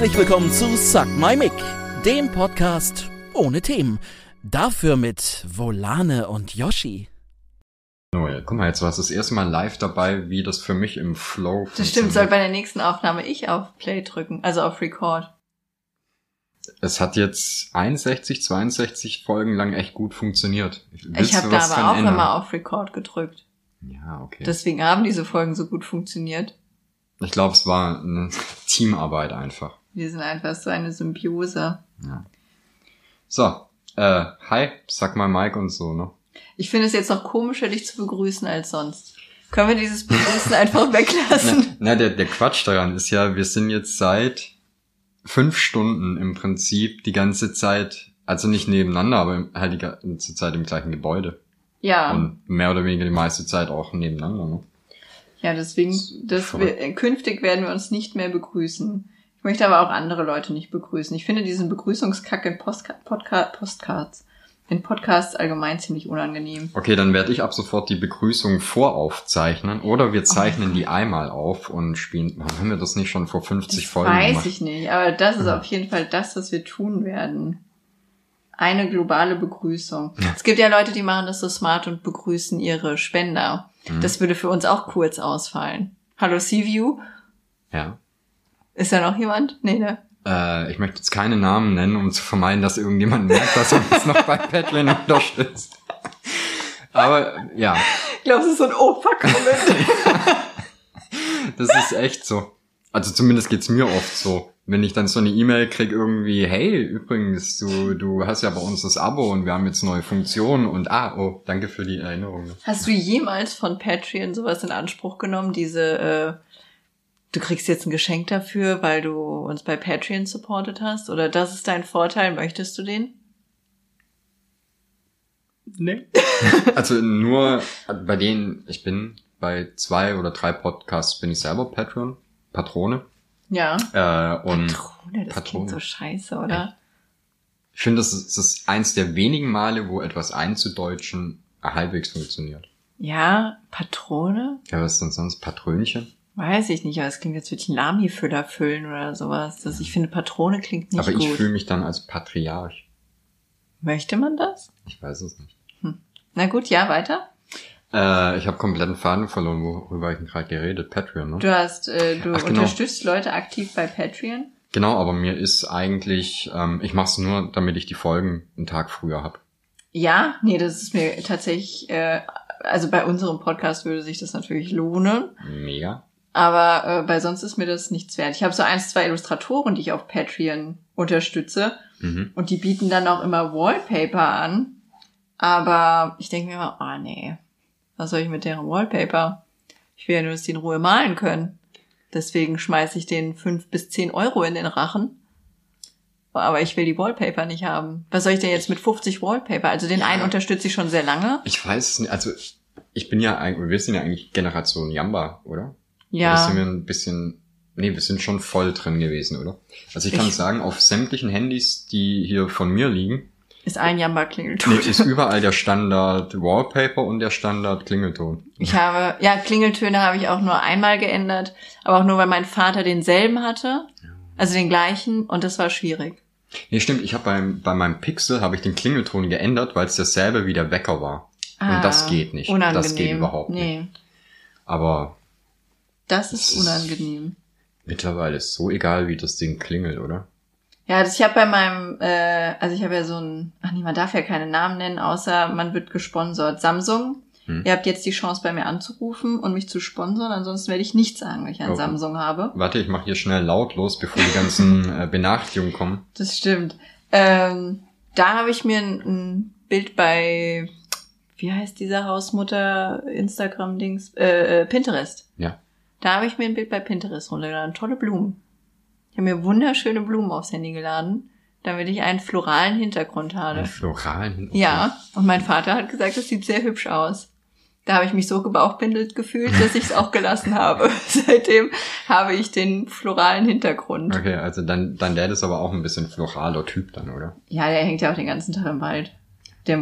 Herzlich willkommen zu Suck My Mic, dem Podcast ohne Themen. Dafür mit Volane und Yoshi. Oh ja, guck mal, jetzt war es das erste Mal live dabei, wie das für mich im Flow funktioniert. Das stimmt, soll bei der nächsten Aufnahme ich auf Play drücken, also auf Record. Es hat jetzt 61, 62 Folgen lang echt gut funktioniert. Ich habe da aber auch immer auf Record gedrückt. Ja, okay. Deswegen haben diese Folgen so gut funktioniert. Ich glaube, es war eine Teamarbeit einfach. Wir sind einfach so eine Symbiose. Ja. So, hi, sag mal Mike und so, ne? Ich finde es jetzt noch komischer, dich zu begrüßen als sonst. Können wir dieses Begrüßen einfach weglassen? Der Quatsch daran ist ja, wir sind jetzt seit 5 Stunden im Prinzip die ganze Zeit, also nicht nebeneinander, aber halt die ganze Zeit im gleichen Gebäude. Ja. Und mehr oder weniger die meiste Zeit auch nebeneinander, ne? Ja, deswegen, künftig werden wir uns nicht mehr begrüßen. Ich möchte aber auch andere Leute nicht begrüßen. Ich finde diesen Begrüßungskack in Podcasts allgemein ziemlich unangenehm. Okay, dann werde ich ab sofort die Begrüßung voraufzeichnen oder wir zeichnen die einmal auf und spielen. Haben wir das nicht schon vor 50 Folgen gemacht? Weiß ich nicht, aber das ist auf jeden Fall das, was wir tun werden. Eine globale Begrüßung. Es gibt ja Leute, die machen das so smart und begrüßen ihre Spender. Das würde für uns auch kurz ausfallen. Hallo Seaview? Ja. Ist da noch jemand? Nee, ne? Ich möchte jetzt keine Namen nennen, um zu vermeiden, dass irgendjemand merkt, dass er uns noch bei Patreon unterstützt. Aber, ja. Ich glaube, das ist so ein Opa-Comment. Das ist echt so. Also zumindest geht's mir oft so. Wenn ich dann so eine E-Mail kriege irgendwie, hey, übrigens, du hast ja bei uns das Abo und wir haben jetzt neue Funktionen und danke für die Erinnerung. Hast du jemals von Patreon sowas in Anspruch genommen, du kriegst jetzt ein Geschenk dafür, weil du uns bei Patreon supportet hast? Oder das ist dein Vorteil, möchtest du den? Nee. Also nur bei denen, ich bin bei 2 oder 3 Podcasts bin ich selber Patrone. Ja. Und Patrone, das klingt so scheiße, oder? Ich finde, das ist eins der wenigen Male, wo etwas einzudeutschen halbwegs funktioniert. Ja, Patrone? Ja, was ist denn sonst? Patrönchen? Weiß ich nicht, aber es klingt, als würde ich einen Lami-Füller füllen oder sowas. Ich finde, Patrone klingt nicht gut. Aber ich fühle mich dann als Patriarch. Möchte man das? Ich weiß es nicht. Na gut, ja, weiter. Ich habe kompletten Faden verloren, worüber ich gerade geredet. Patreon, ne? Du unterstützt Leute aktiv bei Patreon? Genau, aber mir ist eigentlich, ich mache es nur, damit ich die Folgen einen Tag früher habe. Ja, nee, das ist mir tatsächlich, also bei unserem Podcast würde sich das natürlich lohnen. Mega. Aber bei sonst ist mir das nichts wert. Ich habe so 1, 2 Illustratoren, die ich auf Patreon unterstütze. Und die bieten dann auch immer Wallpaper an. Aber ich denke mir immer, nee, was soll ich mit deren Wallpaper? Ich will ja nur, dass die in Ruhe malen können. Deswegen schmeiße ich denen 5 bis 10 Euro in den Rachen. Aber ich will die Wallpaper nicht haben. Was soll ich denn jetzt mit 50 Wallpaper? Also den einen unterstütze ich schon sehr lange. Ich weiß es nicht. Also wir sind ja eigentlich Generation Jamba, oder? Ja. Oder sind wir ein bisschen... Nee, wir sind schon voll drin gewesen, oder? Also ich kann sagen, auf sämtlichen Handys, die hier von mir liegen... Ist ein Jamba-Klingelton. Nee, ist überall der Standard-Wallpaper und der Standard-Klingelton. Klingeltöne habe ich auch nur einmal geändert, aber auch nur, weil mein Vater denselben hatte, also den gleichen, und das war schwierig. Nee, stimmt, ich habe bei meinem Pixel habe ich den Klingelton geändert, weil es dasselbe wie der Wecker war. Und das geht nicht. Unangenehm. Das geht überhaupt nicht. Aber... Das ist unangenehm. Mittlerweile ist so egal, wie das Ding klingelt, oder? Ja, ich habe bei meinem, ich habe ja so ein, man darf ja keine Namen nennen, außer man wird gesponsert. Samsung, ihr habt jetzt die Chance bei mir anzurufen und mich zu sponsern, ansonsten werde ich nichts sagen, wenn ich ein Samsung habe. Warte, ich mache hier schnell lautlos, bevor die ganzen Benachrichtigungen kommen. Das stimmt. Da habe ich mir ein Bild bei, wie heißt dieser Hausmutter Instagram-Dings, Pinterest. Ja. Da habe ich mir ein Bild bei Pinterest runtergeladen, tolle Blumen. Ich habe mir wunderschöne Blumen aufs Handy geladen, damit ich einen floralen Hintergrund habe. Einen floralen Hintergrund? Ja, und mein Vater hat gesagt, das sieht sehr hübsch aus. Da habe ich mich so gebauchpindelt gefühlt, dass ich es auch gelassen habe. Seitdem habe ich den floralen Hintergrund. Okay, also dein Dad ist aber auch ein bisschen floraler Typ dann, oder? Ja, der hängt ja auch den ganzen Tag im Wald. Der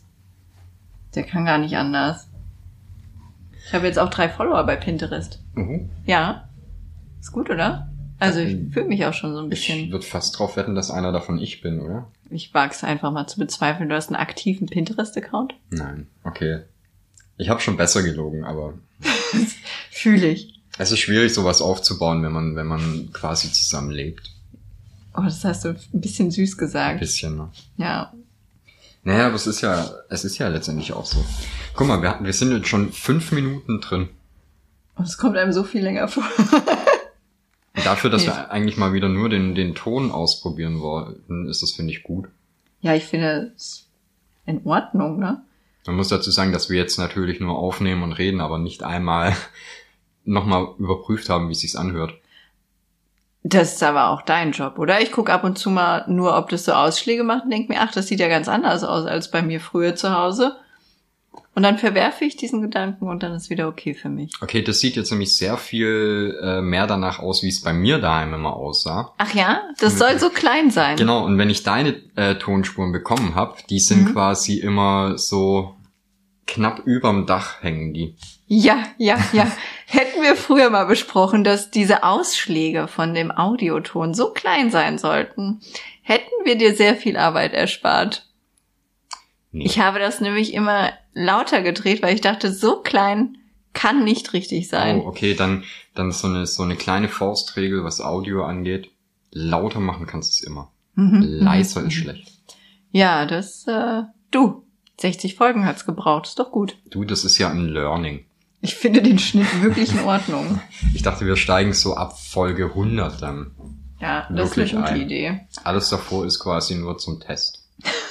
kann gar nicht anders. Ich habe jetzt auch 3 Follower bei Pinterest. Ja, ist gut, oder? Also ich fühle mich auch schon so ein Ich bisschen. würde fast drauf wetten, dass einer davon ich bin, oder? Ich wage es einfach mal zu bezweifeln. Du hast einen aktiven Pinterest-Account? Nein, okay. Ich habe schon besser gelogen, aber Fühle ich. es ist schwierig, sowas aufzubauen, wenn man quasi zusammenlebt. Oh, das hast du ein bisschen süß Ein gesagt. bisschen, ne? Ja. Naja, aber es ist ja letztendlich auch so. Guck mal, wir sind jetzt schon 5 Minuten drin. Und es kommt einem so viel länger vor. Dafür, dass wir eigentlich mal wieder nur den Ton ausprobieren wollten, ist das, finde ich, gut. Ja, ich finde es in Ordnung, ne? Man muss dazu sagen, dass wir jetzt natürlich nur aufnehmen und reden, aber nicht einmal nochmal überprüft haben, wie es sich anhört. Das ist aber auch dein Job, oder? Ich gucke ab und zu mal nur, ob das so Ausschläge macht und denke mir, ach, das sieht ja ganz anders aus als bei mir früher zu Hause. Und dann verwerfe ich diesen Gedanken und dann ist wieder okay für mich. Okay, das sieht jetzt nämlich sehr viel mehr danach aus, wie es bei mir daheim immer aussah. Ach ja? Das soll so klein sein. Genau, und wenn ich deine Tonspuren bekommen habe, die sind quasi immer so knapp überm Dach hängen die. Ja. Hätten wir früher mal besprochen, dass diese Ausschläge von dem Audioton so klein sein sollten, hätten wir dir sehr viel Arbeit erspart. Nee. Ich habe das nämlich immer lauter gedreht, weil ich dachte, so klein kann nicht richtig sein. Oh, okay, dann so eine kleine Faustregel, was Audio angeht. Lauter machen kannst du es immer. Leiser ist schlecht. Ja, das, 60 Folgen hat's gebraucht, ist doch gut. Du, das ist ja ein Learning. Ich finde den Schnitt wirklich in Ordnung. Ich dachte, wir steigen so ab Folge 100 dann. Ja, das Wirklich ist eine gute ein. Idee. Alles davor ist quasi nur zum Test.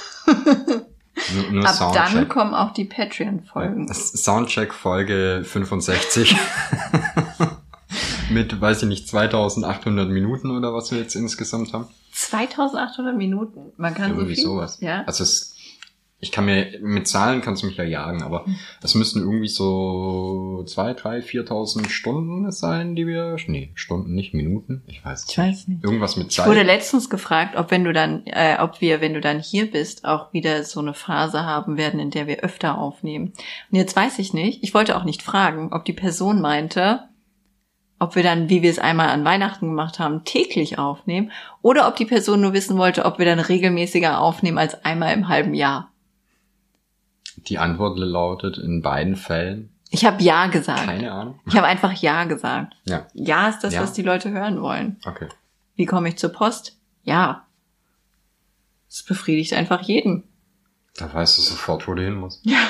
nur Ab Soundcheck. dann kommen auch die Patreon-Folgen. Soundcheck Folge 65. Mit, weiß ich nicht, 2800 Minuten oder was wir jetzt insgesamt haben. 2800 Minuten. Man kann Irgendwie so viel. sowas. Ja. Also ich kann mir, mit Zahlen kannst du mich ja jagen, aber es müssten irgendwie so 2.000, 3.000, 4.000 Stunden sein, die wir, nee, Stunden, nicht Minuten, ich weiß nicht. Irgendwas mit Ich Zeit. wurde letztens gefragt, ob wenn du dann hier bist, auch wieder so eine Phase haben werden, in der wir öfter aufnehmen. Und jetzt weiß ich nicht, ich wollte auch nicht fragen, ob die Person meinte, ob wir dann, wie wir es einmal an Weihnachten gemacht haben, täglich aufnehmen, oder ob die Person nur wissen wollte, ob wir dann regelmäßiger aufnehmen als einmal im halben Jahr. Die Antwort lautet in beiden Fällen. Ich habe Ja gesagt. Keine Ahnung. Ich habe einfach Ja gesagt. Ja. Ja ist das, Ja. was die Leute hören wollen. Okay. Wie komme ich zur Post? Ja. Das befriedigt einfach jeden. Da weißt du sofort, wo du hin musst. Ja.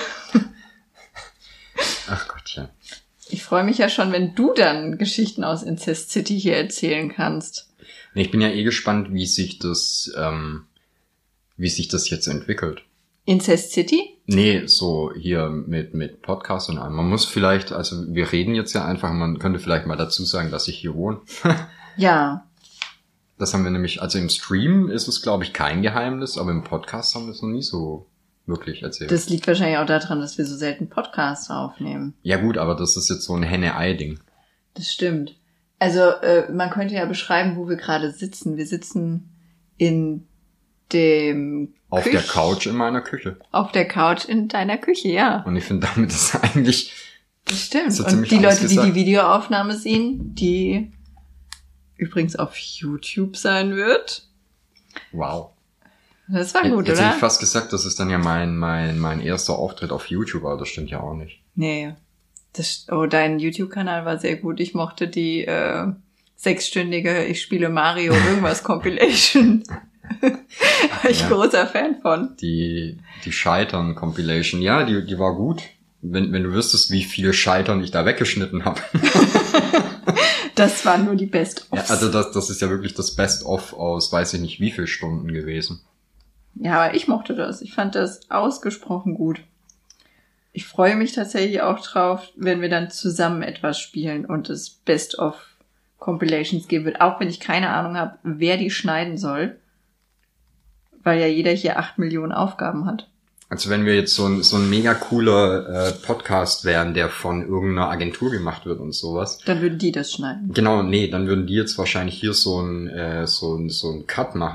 Ach Gottchen. Ich freue mich ja schon, wenn du dann Geschichten aus Incest City hier erzählen kannst. Nee, ich bin ja gespannt, wie sich das jetzt entwickelt. Incest City? Nee, so hier mit Podcast und allem. Man muss vielleicht, also wir reden jetzt ja einfach, man könnte vielleicht mal dazu sagen, dass ich hier wohne. Ja. Das haben wir nämlich, also im Stream ist es, glaube ich, kein Geheimnis, aber im Podcast haben wir es noch nie so wirklich erzählt. Das liegt wahrscheinlich auch daran, dass wir so selten Podcasts aufnehmen. Ja gut, aber das ist jetzt so ein Henne-Ei-Ding. Das stimmt. Also man könnte ja beschreiben, wo wir gerade sitzen. Wir sitzen in dem Auf der Couch in meiner Küche. Auf der Couch in deiner Küche, ja. Und ich finde, damit ist eigentlich Das stimmt. so Und ziemlich die alles Leute, die gesagt. die Videoaufnahme sehen, die übrigens auf YouTube sein wird. wow. Das war gut, Jetzt hätte oder? ich fast gesagt, das ist dann ja mein erster Auftritt auf YouTube, aber das stimmt ja auch nicht. Nee. Dein YouTube-Kanal war sehr gut. Ich mochte die 6-stündige Ich spiele Mario irgendwas Compilation. War ich Ja. großer Fan von. Die Scheitern-Compilation, ja, die war gut. Wenn du wüsstest, wie viele Scheitern ich da weggeschnitten habe. Das waren nur die Best-ofs. Ja, also das ist ja wirklich das Best-of aus weiß ich nicht wie viel Stunden gewesen. Ja, aber ich mochte das. Ich fand das ausgesprochen gut. Ich freue mich tatsächlich auch drauf, wenn wir dann zusammen etwas spielen und es Best-of-Compilations geben wird. Auch wenn ich keine Ahnung habe, wer die schneiden soll. Weil ja jeder hier 8 Millionen Aufgaben hat. Also wenn wir jetzt so ein mega cooler Podcast wären, der von irgendeiner Agentur gemacht wird und sowas. Dann würden die das schneiden. Genau, nee, dann würden die jetzt wahrscheinlich hier so ein Cut machen.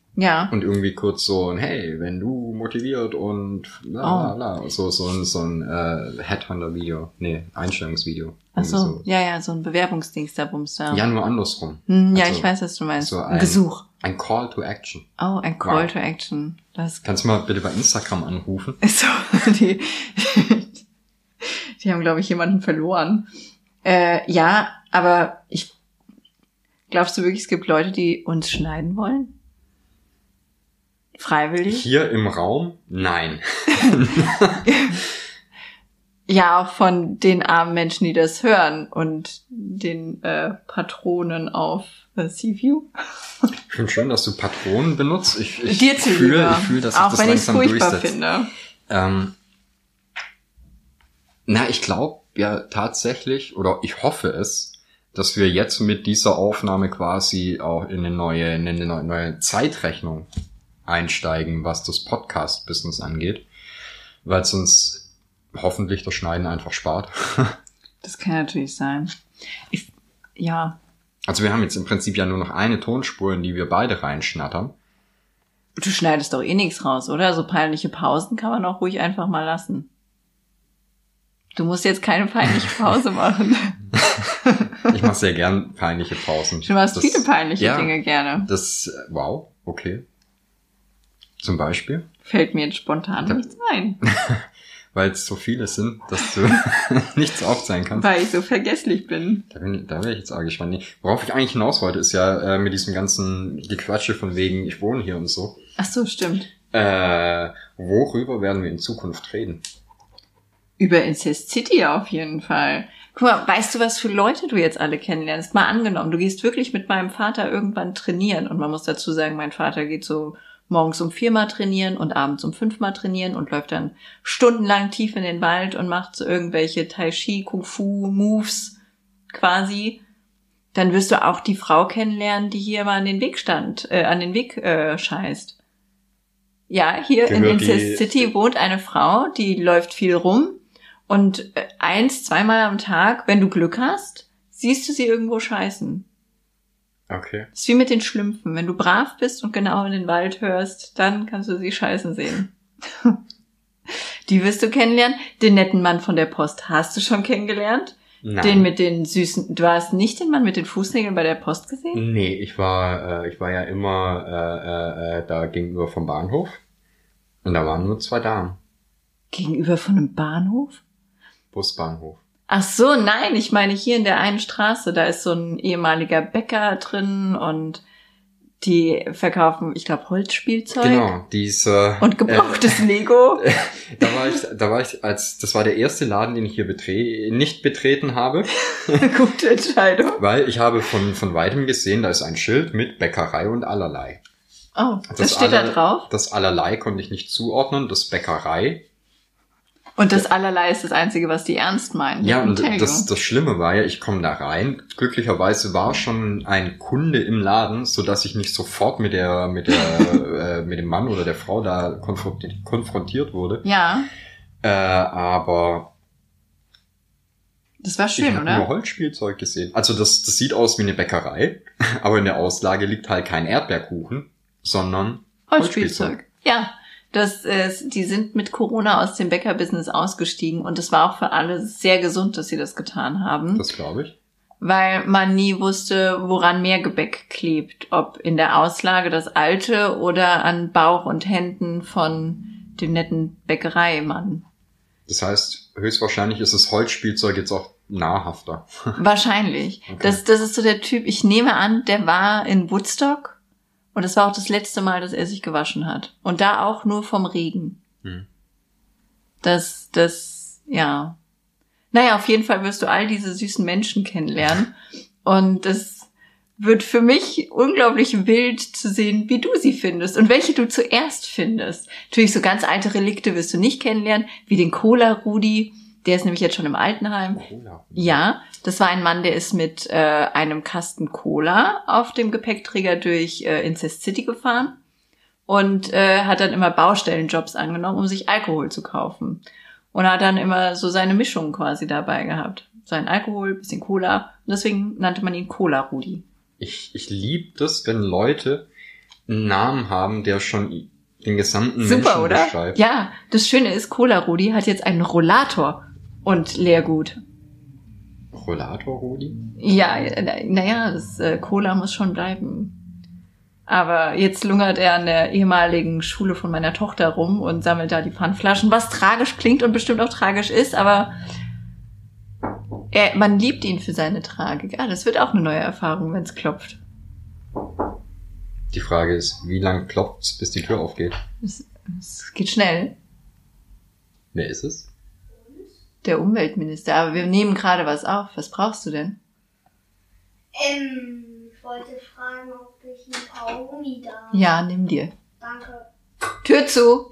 Ja. Und irgendwie kurz so ein, hey, wenn du motiviert und bla bla bla. So ein Headhunter-Video. Nee, Einstellungsvideo. Ach so, ja, so ein Bewerbungsdings da bums da. Ja, nur andersrum. Ja, Also, ich weiß, was du meinst. so ein Gesuch. Ein Call to Action. Oh, ein Call to Action. Kannst du mal bitte bei Instagram anrufen? So, die haben, glaube ich, jemanden verloren. Ja, aber glaubst du wirklich, es gibt Leute, die uns schneiden wollen? Freiwillig? Hier im Raum? Nein. Ja, auch von den armen Menschen, die das hören und den Patronen auf Seaview. Ich finde schön, dass du Patronen benutzt. Ich Dir fühle, dass auch ich das wenn ich es langsam furchtbar durchsetze. finde. Ich glaube ja tatsächlich, oder ich hoffe es, dass wir jetzt mit dieser Aufnahme quasi auch in eine neue Zeitrechnung einsteigen, was das Podcast-Business angeht, weil es uns hoffentlich das Schneiden einfach spart. Das kann natürlich sein. Also wir haben jetzt im Prinzip ja nur noch eine Tonspur, in die wir beide reinschnattern. Du schneidest doch eh nichts raus, oder? So peinliche Pausen kann man auch ruhig einfach mal lassen. Du musst jetzt keine peinliche Pause machen. Ich mache sehr gern peinliche Pausen. Du machst viele peinliche Dinge gerne. Wow, okay. Zum Beispiel? Fällt mir jetzt spontan nichts ein. Weil es so viele sind, dass du nichts aufzeigen kannst. Weil ich so vergesslich bin. Da wäre ich jetzt auch gespannt. Nee, worauf ich eigentlich hinaus wollte, ist ja mit diesem ganzen Gequatsche von wegen, ich wohne hier und so. Ach so, stimmt. Worüber werden wir in Zukunft reden? Über Incest City auf jeden Fall. Guck mal, weißt du, was für Leute du jetzt alle kennenlernst? Mal angenommen, du gehst wirklich mit meinem Vater irgendwann trainieren. Und man muss dazu sagen, mein Vater geht so morgens um 4 Mal trainieren und abends um 5 Mal trainieren und läuft dann stundenlang tief in den Wald und macht so irgendwelche Tai Chi, Kung Fu Moves quasi. Dann wirst du auch die Frau kennenlernen, die hier mal an den Weg scheißt. Ja, hier in Incest City wohnt eine Frau, die läuft viel rum und 1-2 Mal am Tag, wenn du Glück hast, siehst du sie irgendwo scheißen. Okay. Das ist wie mit den Schlümpfen. Wenn du brav bist und genau in den Wald hörst, dann kannst du sie scheißen sehen. Die wirst du kennenlernen. Den netten Mann von der Post hast du schon kennengelernt. Nein. Den mit den süßen... Du hast nicht den Mann mit den Fußnägeln bei der Post gesehen? Nee, ich war ja immer da gegenüber vom Bahnhof. Und da waren nur 2 Damen. Gegenüber von einem Bahnhof? Busbahnhof. Ach so, nein, ich meine hier in der einen Straße, da ist so ein ehemaliger Bäcker drin und die verkaufen, ich glaube, Holzspielzeug. Genau, und gebrauchtes Lego. Da war ich, das war der erste Laden, den ich hier nicht betreten habe. Gute Entscheidung. Weil ich habe von weitem gesehen, da ist ein Schild mit Bäckerei und allerlei. Oh, das steht da drauf? Das allerlei konnte ich nicht zuordnen, das Bäckerei. Und das allerlei ist das Einzige, was die ernst meinen. Ja, und das Schlimme war ja, ich komme da rein. Glücklicherweise war schon ein Kunde im Laden, so dass ich nicht sofort mit dem Mann oder der Frau da konfrontiert wurde. Ja. Aber das war schön, ich habe nur Holzspielzeug gesehen. Also das sieht aus wie eine Bäckerei, aber in der Auslage liegt halt kein Erdbeerkuchen, sondern Holzspielzeug. Ja. Die sind mit Corona aus dem Bäckerbusiness ausgestiegen und es war auch für alle sehr gesund, dass sie das getan haben. Das glaube ich. Weil man nie wusste, woran mehr Gebäck klebt. Ob in der Auslage das alte oder an Bauch und Händen von dem netten Bäckereimann. Das heißt, höchstwahrscheinlich ist das Holzspielzeug jetzt auch nahrhafter. Wahrscheinlich. Okay. Das ist so der Typ, ich nehme an, der war in Woodstock. Und es war auch das letzte Mal, dass er sich gewaschen hat. Und da auch nur vom Regen. Ja. Naja, auf jeden Fall wirst du all diese süßen Menschen kennenlernen. Und es wird für mich unglaublich wild zu sehen, wie du sie findest und welche du zuerst findest. Natürlich so ganz alte Relikte wirst du nicht kennenlernen, wie den Cola-Rudi. Der ist nämlich jetzt schon im Altenheim. Cola. Ja, das war ein Mann, der ist mit einem Kasten Cola auf dem Gepäckträger durch Incest City gefahren und hat dann immer Baustellenjobs angenommen, um sich Alkohol zu kaufen. Und hat dann immer so seine Mischung quasi dabei gehabt. Sein Alkohol, bisschen Cola. Und deswegen nannte man ihn Cola-Rudi. Ich liebe das, wenn Leute einen Namen haben, der schon den gesamten Super, Menschen oder? beschreibt. Ja, das Schöne ist, Cola-Rudi hat jetzt einen Rollator und Leergut. Rollator, Rudi? Ja, naja, das Cola muss schon bleiben. Aber jetzt lungert er an der ehemaligen Schule von meiner Tochter rum und sammelt da die Pfandflaschen, was tragisch klingt und bestimmt auch tragisch ist, aber man liebt ihn für seine Tragik. Ah, das wird auch eine neue Erfahrung, wenn es klopft. Die Frage ist, wie lang klopft's, bis die Tür aufgeht? Es geht schnell. Wer ist es? Der Umweltminister. Aber wir nehmen gerade was auf. Was brauchst du denn? Ich wollte fragen, ob ich ein Kaugummi darf. Ja, nimm dir. Danke. Tür zu.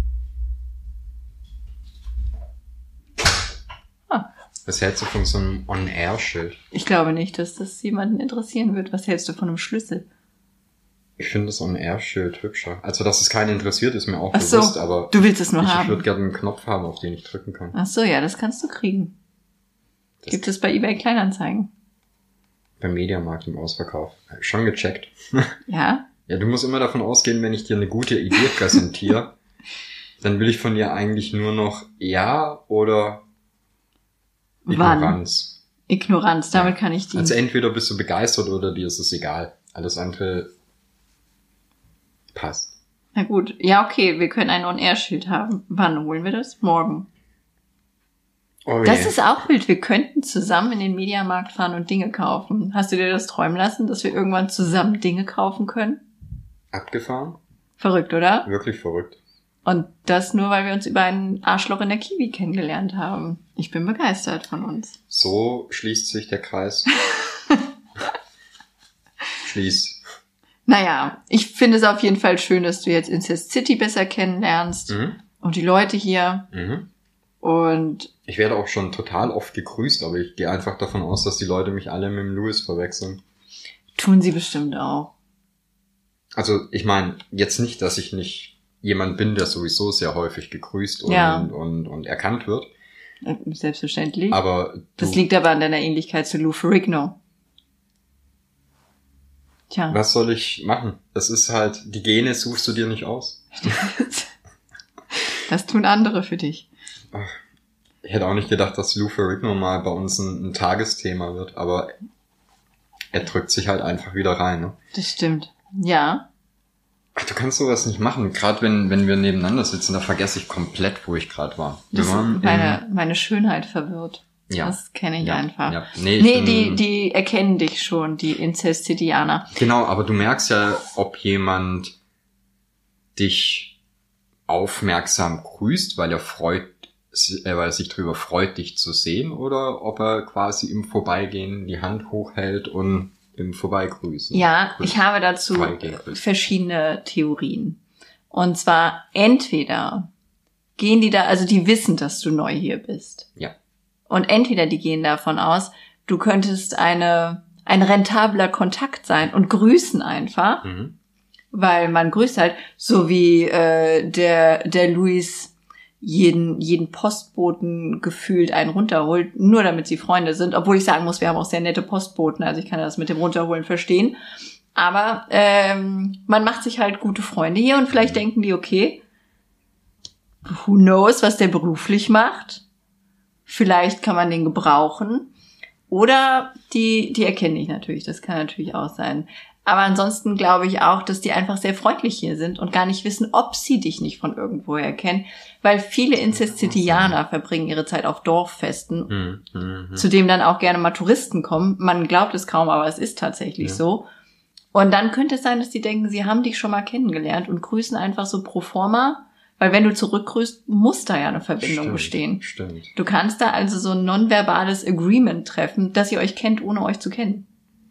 Was hältst du von so einem On-Air-Schild? Ich glaube nicht, dass das jemanden interessieren wird. Was hältst du von einem Schlüssel? Ich finde das On-Air-Schild hübscher. Also, dass es keinen interessiert, ist mir auch Ach so, bewusst, aber du willst es nur ich haben. würde gerne einen Knopf haben, auf den ich drücken kann. Ach so, ja, das kannst du kriegen. Das Gibt es bei eBay Kleinanzeigen? Beim Mediamarkt im Ausverkauf. Schon gecheckt. Ja? Ja, du musst immer davon ausgehen, wenn ich dir eine gute Idee präsentiere, dann will ich von dir eigentlich nur noch Ja oder Ignoranz. Ignoranz, damit kann ich dienen. Also entweder bist du begeistert oder dir ist es egal. Alles andere passt. Na gut, ja okay, wir können ein On-Air-Schild haben. Wann holen wir das? Morgen. Oh Das je. ist auch wild. Wir könnten zusammen in den Mediamarkt fahren und Dinge kaufen. Hast du dir das träumen lassen, dass wir irgendwann zusammen Dinge kaufen können? Abgefahren? Verrückt, oder? Wirklich verrückt. Und das nur, weil wir uns über einen Arschloch in der Kiwi kennengelernt haben. Ich bin begeistert von uns. So schließt sich der Kreis. Schließ. Naja, ich finde es auf jeden Fall schön, dass du jetzt Incest City besser kennenlernst. Mhm. Und die Leute hier. Mhm. Und Ich werde auch schon total oft gegrüßt, aber ich gehe einfach davon aus, dass die Leute mich alle mit dem Louis verwechseln. tun sie bestimmt auch. Also ich meine, jetzt nicht, dass ich nicht jemand bin, der sowieso sehr häufig gegrüßt und, Ja. und erkannt wird. Selbstverständlich. Aber Das liegt aber an deiner Ähnlichkeit zu Lou Ferrigno. Tja. was soll ich machen? Das ist halt, die Gene suchst du dir nicht aus. Das tun andere für dich. Ich hätte auch nicht gedacht, dass Lou Ferrigno mal bei uns ein Tagesthema wird, aber er drückt sich halt einfach wieder rein. Ne? Das stimmt. Ja. Ach, du kannst sowas nicht machen. Gerade wenn wir nebeneinander sitzen, da vergesse ich komplett, wo ich gerade war. Wir Das waren meine Schönheit verwirrt. Ja. Das kenne ich Ja, einfach. ja. Nee, die erkennen dich schon, die Incest-Cityaner. Genau, aber du merkst ja, ob jemand dich aufmerksam grüßt, weil er sich darüber freut, dich zu sehen, oder ob er quasi im Vorbeigehen die Hand hochhält und im Vorbeigrüßen. Ja, grüßt. ich habe dazu Vorbeigrüßt. verschiedene Theorien. Und zwar entweder gehen die da, also die wissen, dass du neu hier bist. Ja. Und entweder die gehen davon aus, du könntest ein rentabler Kontakt sein und grüßen einfach, Mhm. weil man grüßt halt, so wie der Luis jeden Postboten gefühlt einen runterholt, nur damit sie Freunde sind, obwohl ich sagen muss, wir haben auch sehr nette Postboten, also ich kann das mit dem Runterholen verstehen. Aber man macht sich halt gute Freunde hier und vielleicht denken die, okay, who knows, was der beruflich macht. Vielleicht kann man den gebrauchen. Oder die erkennen dich natürlich, das kann natürlich auch sein. Aber ansonsten glaube ich auch, dass die einfach sehr freundlich hier sind und gar nicht wissen, ob sie dich nicht von irgendwoher erkennen. Weil viele Incest-Cityaner verbringen ihre Zeit auf Dorffesten, zu dem dann auch gerne mal Touristen kommen. Man glaubt es kaum, aber es ist tatsächlich so. Und dann könnte es sein, dass die denken, sie haben dich schon mal kennengelernt und grüßen einfach so pro forma. Weil wenn du zurückgrüßt, muss da ja eine Verbindung bestehen. Stimmt. Du kannst da also so ein nonverbales Agreement treffen, dass ihr euch kennt, ohne euch zu kennen.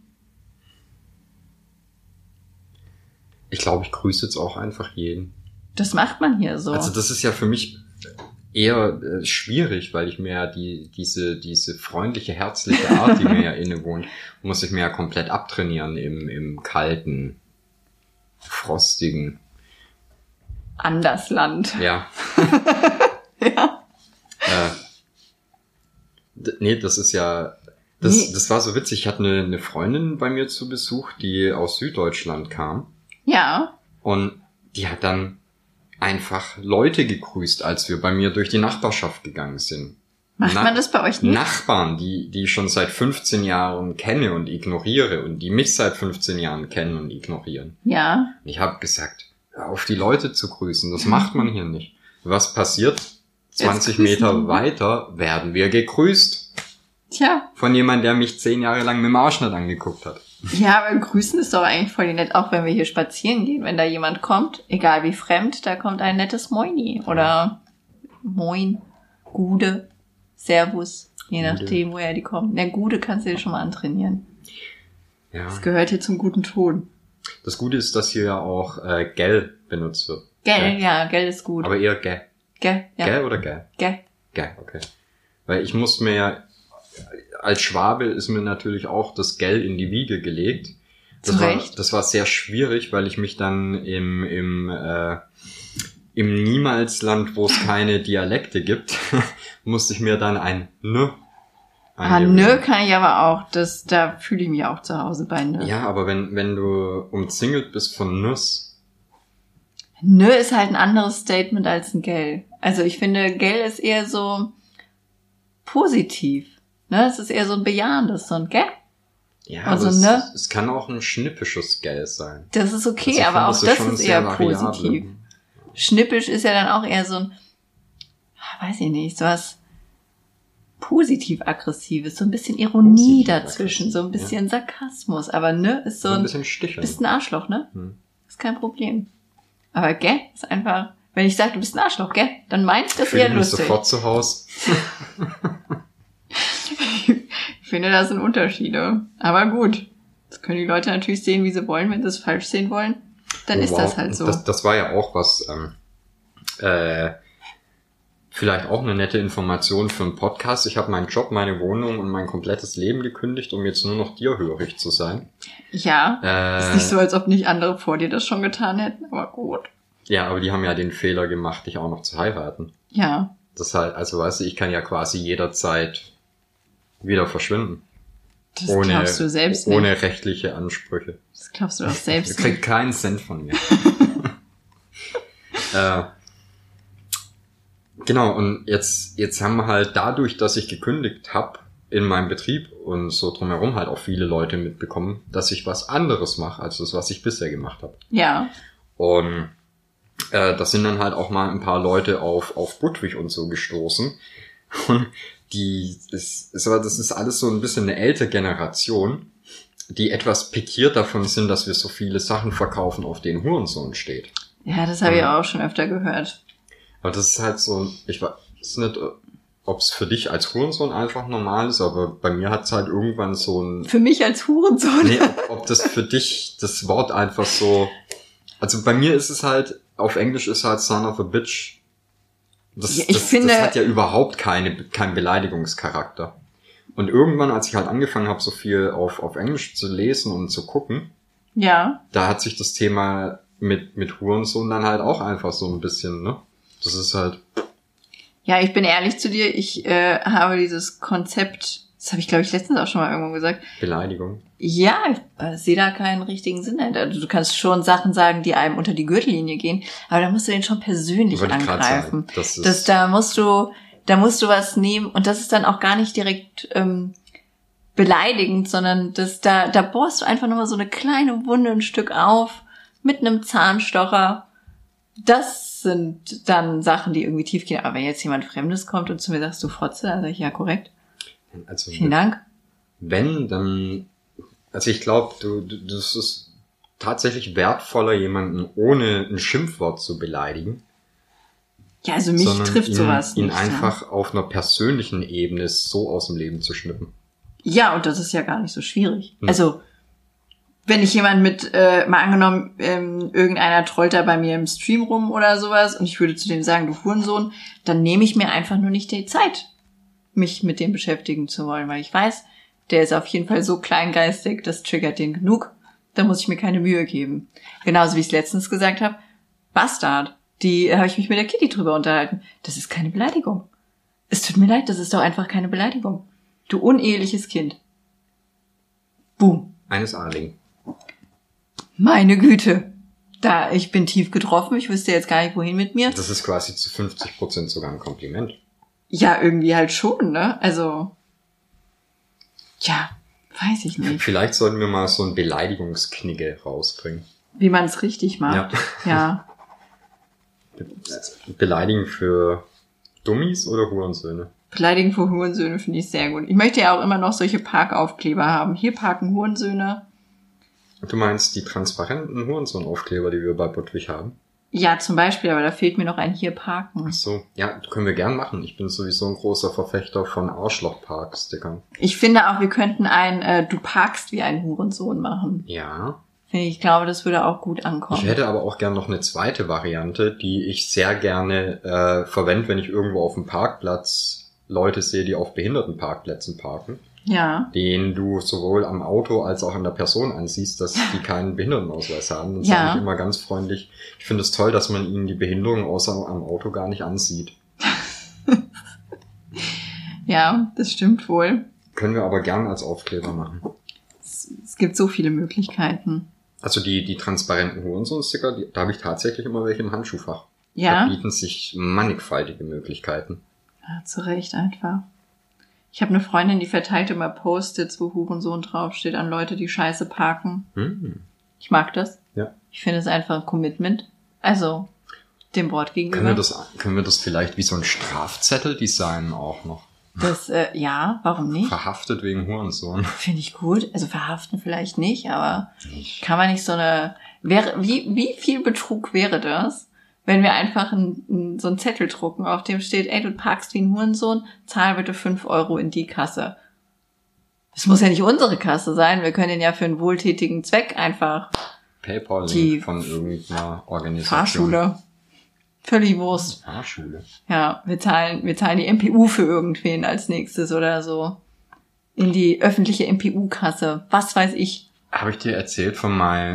Ich glaube, ich grüße jetzt auch einfach jeden. Das macht man hier so. Also das ist ja für mich eher schwierig, weil ich mir ja diese freundliche, herzliche Art, die mir ja innewohnt, muss ich mir ja komplett abtrainieren im kalten, frostigen. Andersland. Ja. Ja. Nee, das ist ja, das war so witzig. Ich hatte eine Freundin bei mir zu Besuch, die aus Süddeutschland kam. Ja. Und die hat dann einfach Leute gegrüßt, als wir bei mir durch die Nachbarschaft gegangen sind. Macht man das bei euch nicht? Nachbarn, die ich schon seit 15 Jahren kenne und ignoriere und die mich seit 15 Jahren kennen und ignorieren. Ja. Und ich habe gesagt, hör auf, die Leute zu grüßen. Das macht man hier nicht. Was passiert? 20 Meter weiter werden wir gegrüßt. Tja. Von jemandem, der mich 10 Jahre lang mit dem Arsch nicht angeguckt hat. Ja, aber grüßen ist doch eigentlich voll nett, auch wenn wir hier spazieren gehen. Wenn da jemand kommt, egal wie fremd, da kommt ein nettes Moini. Oder Moin, Gude, Servus, je nachdem, woher die kommen. Na, Gude kannst du dir schon mal antrainieren. Ja. Das gehört hier zum guten Ton. Das Gute ist, dass hier ja auch Gell benutzt wird. Gell, ja, Gell ist gut. Aber eher Gell. Gell, ja. Gell oder Gell? Gell. Gell, okay. Weil ich musste mir ja, als Schwabe ist mir natürlich auch das Gell in die Wiege gelegt. Das war sehr schwierig, weil ich mich dann im Niemalsland, wo es keine Dialekte gibt, musste ich mir dann ein Nö Nö kann ich aber auch. Da fühle ich mich auch zu Hause bei Nö. Ja, aber wenn du umzingelt bist von Nüss. Nö ist halt ein anderes Statement als ein Gell. Also ich finde, Gell ist eher so positiv. Ne, es ist eher so ein bejahendes, so ein Gell. Ja, also, aber es kann auch ein schnippisches Gell sein. Das ist okay, also aber auch das ist eher variabel. positiv. Schnippisch ist ja dann auch eher so ein, weiß ich nicht, sowas positiv-aggressives, so ein bisschen Ironie dazwischen, so ein bisschen Sarkasmus. Aber ne, ist so ein bisschen sticheln. Bist ein Arschloch, ne? Ist kein Problem. Aber gell, ist einfach, wenn ich sage, du bist ein Arschloch, gell, dann meine ich das eher lustig. Sofort zu Hause. Ich finde, das sind Unterschiede. Aber gut, das können die Leute natürlich sehen, wie sie wollen. Wenn sie es falsch sehen wollen, dann ist das halt so. Das war ja auch was, vielleicht auch eine nette Information für einen Podcast. Ich habe meinen Job, meine Wohnung und mein komplettes Leben gekündigt, um jetzt nur noch dir hörig zu sein. Ja, ist nicht so, als ob nicht andere vor dir das schon getan hätten, aber gut. Ja, aber die haben ja den Fehler gemacht, dich auch noch zu heiraten. Ja. Das halt, also weißt du, ich kann ja quasi jederzeit wieder verschwinden. Das glaubst du selbst nicht. Ohne rechtliche Ansprüche. Das glaubst du doch selbst nicht. Du kriegst keinen Cent von mir. Genau, und jetzt haben wir halt dadurch, dass ich gekündigt habe in meinem Betrieb und so drumherum halt auch viele Leute mitbekommen, dass ich was anderes mache, als das, was ich bisher gemacht habe. Ja. Und das sind dann halt auch mal ein paar Leute auf Budwig und so gestoßen. Und das ist alles so ein bisschen eine ältere Generation, die etwas pikiert davon sind, dass wir so viele Sachen verkaufen, auf denen Hurensohn steht. Ja, das habe ich auch schon öfter gehört. Aber das ist halt so, ich weiß nicht, ob es für dich als Hurensohn einfach normal ist, aber bei mir hat es halt irgendwann so ein... Für mich als Hurensohn? Nee, ob das für dich das Wort einfach so... Also bei mir ist es halt, auf Englisch ist halt son of a bitch. Das hat ja überhaupt keinen Beleidigungscharakter. Und irgendwann, als ich halt angefangen habe, so viel auf Englisch zu lesen und zu gucken, ja, da hat sich das Thema mit Hurensohn dann halt auch einfach so ein bisschen, ne? Das ist halt... Ja, ich bin ehrlich zu dir, ich habe dieses Konzept, das habe ich glaube ich letztens auch schon mal irgendwo gesagt. Beleidigung. Ja, ich sehe da keinen richtigen Sinn. Also du kannst schon Sachen sagen, die einem unter die Gürtellinie gehen, aber da musst du den schon persönlich angreifen. Da musst du was nehmen und das ist dann auch gar nicht direkt beleidigend, sondern da bohrst du einfach nur mal so eine kleine Wunde ein Stück auf mit einem Zahnstocher. Das sind dann Sachen, die irgendwie tief gehen. Aber wenn jetzt jemand Fremdes kommt und zu mir sagst, du Fotze, dann sage ich, ja, korrekt. Also, vielen Dank. Wenn, dann... Also ich glaube, das ist tatsächlich wertvoller, jemanden ohne ein Schimpfwort zu beleidigen. Ja, also mich trifft sowas nicht. Ihn einfach auf einer persönlichen Ebene so aus dem Leben zu schnippen. Ja, und das ist ja gar nicht so schwierig. Also, wenn ich jemanden mal angenommen, irgendeiner trollt da bei mir im Stream rum oder sowas und ich würde zu dem sagen, du Hurensohn, dann nehme ich mir einfach nur nicht die Zeit, mich mit dem beschäftigen zu wollen, weil ich weiß, der ist auf jeden Fall so kleingeistig, das triggert den genug, da muss ich mir keine Mühe geben. Genauso wie ich es letztens gesagt habe, Bastard, habe ich mich mit der Kitty drüber unterhalten. Das ist keine Beleidigung. Es tut mir leid, das ist doch einfach keine Beleidigung. Du uneheliches Kind. Boom. Eines Adligen. Meine Güte. Ich bin tief getroffen, ich wüsste jetzt gar nicht, wohin mit mir. Das ist quasi zu 50% sogar ein Kompliment. Ja, irgendwie halt schon, ne? Also, ja, weiß ich nicht. Vielleicht sollten wir mal so ein Beleidigungsknigge rausbringen. Wie man es richtig macht. Ja. Beleidigen für Dummies oder Hurensöhne? Beleidigen für Hurensöhne finde ich sehr gut. Ich möchte ja auch immer noch solche Parkaufkleber haben. Hier parken Hurensöhne. Du meinst die transparenten Hurensohn-Aufkleber, die wir bei Budwig haben? Ja, zum Beispiel, aber da fehlt mir noch ein hier parken. Ach so, ja, können wir gern machen. Ich bin sowieso ein großer Verfechter von Arschlochpark-Stickern. Ich finde auch, wir könnten ein Du parkst wie ein Hurensohn machen. Ja. Ich glaube, das würde auch gut ankommen. Ich hätte aber auch gern noch eine zweite Variante, die ich sehr gerne verwende, wenn ich irgendwo auf dem Parkplatz Leute sehe, die auf Behindertenparkplätzen parken. Ja. Den du sowohl am Auto als auch an der Person ansiehst, dass die keinen Behindertenausweis haben. Dann sage ich immer ganz freundlich, ich finde es toll, dass man ihnen die Behinderung außer am Auto gar nicht ansieht. Ja, das stimmt wohl. Können wir aber gern als Aufkleber machen. Es gibt so viele Möglichkeiten. Also die transparenten Hurensohn-Sticker, da habe ich tatsächlich immer welche im Handschuhfach. Ja. Da bieten sich mannigfaltige Möglichkeiten. Ja, zu Recht einfach. Ich habe eine Freundin, die verteilt immer Post-its, wo Hurensohn draufsteht, an Leute, die Scheiße parken. Ich mag das. Ja. Ich finde es einfach ein Commitment. Also, dem Wort gegenüber. Können wir das vielleicht wie so ein Strafzettel designen auch noch? Das, ja, warum nicht? Verhaftet wegen Hurensohn. Finde ich gut. Also verhaften vielleicht nicht, aber kann man nicht so eine... Wie viel Betrug wäre das, wenn wir einfach so einen Zettel drucken, auf dem steht, ey, du parkst wie ein Hurensohn, zahl bitte 5 € in die Kasse. Das muss ja nicht unsere Kasse sein, wir können ja für einen wohltätigen Zweck einfach PayPal-Link von irgendeiner Organisation. Fahrschule. Völlig Wurst. Fahrschule. Ja, wir zahlen die MPU für irgendwen als nächstes oder so. In die öffentliche MPU-Kasse. Was weiß ich. Habe ich dir erzählt von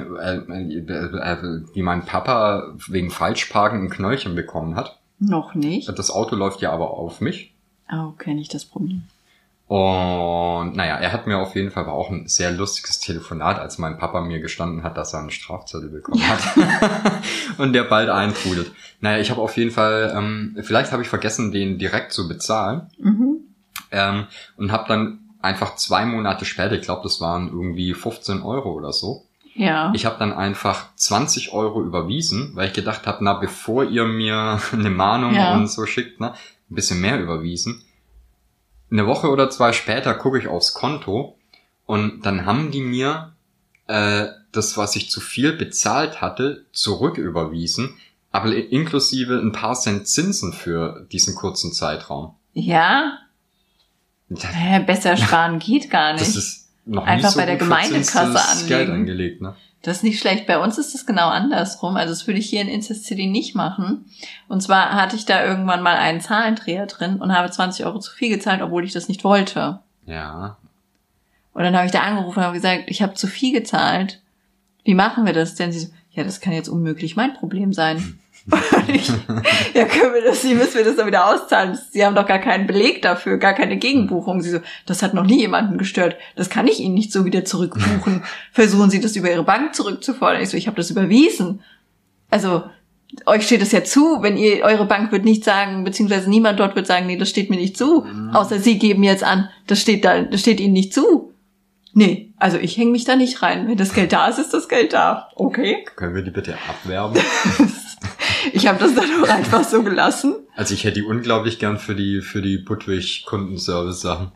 wie mein Papa wegen Falschparken ein Knöllchen bekommen hat? Noch nicht. Das Auto läuft ja aber auf mich. Oh, kenne ich das Problem. Und naja, er hat mir auf jeden Fall, war auch ein sehr lustiges Telefonat, als mein Papa mir gestanden hat, dass er einen Strafzettel bekommen hat. Und der bald eintrudelt. Naja, ich habe auf jeden Fall, vielleicht habe ich vergessen, den direkt zu bezahlen. Und habe dann einfach 2 Monate später, ich glaube, das waren irgendwie 15 € oder so. Ja. Ich habe dann einfach 20 € überwiesen, weil ich gedacht habe, na, bevor ihr mir eine Mahnung und so schickt, ne, ein bisschen mehr überwiesen. Eine Woche oder 2 später gucke ich aufs Konto und dann haben die mir das, was ich zu viel bezahlt hatte, zurücküberwiesen, aber inklusive ein paar Cent Zinsen für diesen kurzen Zeitraum. Ja? Besser sparen geht gar nicht. Das ist noch einfach nicht so bei der gut Gemeindekasse verzinstes Geld anlegen. angelegt, ne? Das ist nicht schlecht. Bei uns ist das genau andersrum. Also das würde ich hier in Incest City nicht machen. Und zwar hatte ich da irgendwann mal einen Zahlendreher drin und habe 20 € zu viel gezahlt, obwohl ich das nicht wollte. Ja. Und dann habe ich da angerufen und habe gesagt, ich habe zu viel gezahlt. Wie machen wir das denn? Sie so, ja, das kann jetzt unmöglich mein Problem sein. Ja, müssen wir das dann wieder auszahlen? Sie haben doch gar keinen Beleg dafür, gar keine Gegenbuchung. Sie so, das hat noch nie jemanden gestört. Das kann ich Ihnen nicht so wieder zurückbuchen. Versuchen Sie das über Ihre Bank zurückzufordern. Ich so, ich habe das überwiesen. Also, euch steht es ja zu, wenn eure Bank wird nicht sagen, beziehungsweise niemand dort wird sagen, nee, das steht mir nicht zu. Außer Sie geben jetzt an, das steht Ihnen nicht zu. Nee, also ich hänge mich da nicht rein. Wenn das Geld da ist, ist das Geld da. Okay. Können wir die bitte abwerben? Ich habe das dann auch einfach so gelassen. Also ich hätte die unglaublich gern für die Budwig Kundenservice-Sachen.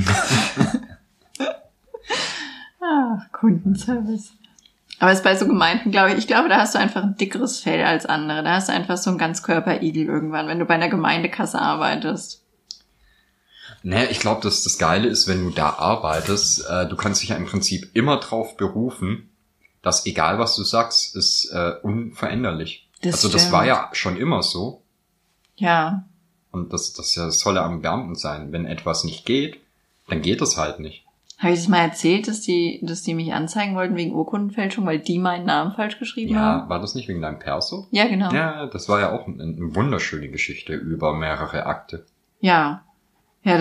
Kundenservice. Aber es ist bei so Gemeinden, ich glaube, da hast du einfach ein dickeres Fell als andere. Da hast du einfach so einen Ganzkörper-Igel irgendwann, wenn du bei einer Gemeindekasse arbeitest. Naja, ich glaube, dass das Geile ist, wenn du da arbeitest, du kannst dich ja im Prinzip immer drauf berufen, dass egal was du sagst, ist unveränderlich. Das war ja schon immer so. Ja. Und das ist ja das Tolle am Beamten sein. Wenn etwas nicht geht, dann geht es halt nicht. Habe ich das mal erzählt, dass die mich anzeigen wollten wegen Urkundenfälschung, weil die meinen Namen falsch geschrieben haben? Ja, war das nicht wegen deinem Perso? Ja, genau. Ja, das war ja auch eine wunderschöne Geschichte über mehrere Akte. Ja. Ja,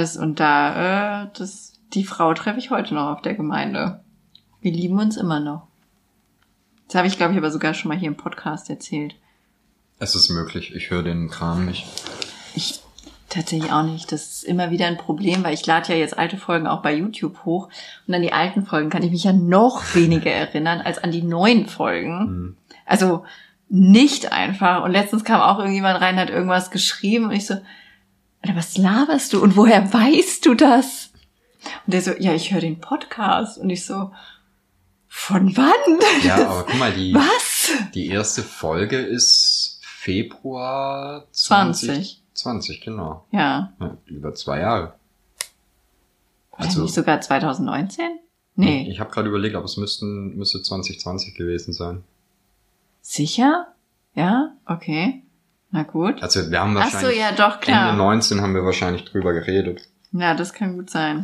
die Frau treffe ich heute noch auf der Gemeinde. Wir lieben uns immer noch. Das habe ich, glaube ich, aber sogar schon mal hier im Podcast erzählt. Es ist möglich, ich höre den Kram nicht. Ich tatsächlich auch nicht. Das ist immer wieder ein Problem, weil ich lade ja jetzt alte Folgen auch bei YouTube hoch. Und an die alten Folgen kann ich mich ja noch weniger erinnern als an die neuen Folgen. Also nicht einfach. Und letztens kam auch irgendjemand rein, hat irgendwas geschrieben und ich so, Alter, was laberst du? Und woher weißt du das? Und der so, ja, ich höre den Podcast. Und ich so, von wann? Ja, aber guck mal, Was? Die erste Folge ist Februar 2020, genau. Ja. Über 2 Jahre. Also nicht sogar 2019? Nee. Ich habe gerade überlegt, aber es müsste 2020 gewesen sein. Sicher? Ja? Okay. Na gut. Also wir haben wahrscheinlich... Ach so, ja, doch, klar. Ende 19 haben wir wahrscheinlich drüber geredet. Ja, das kann gut sein.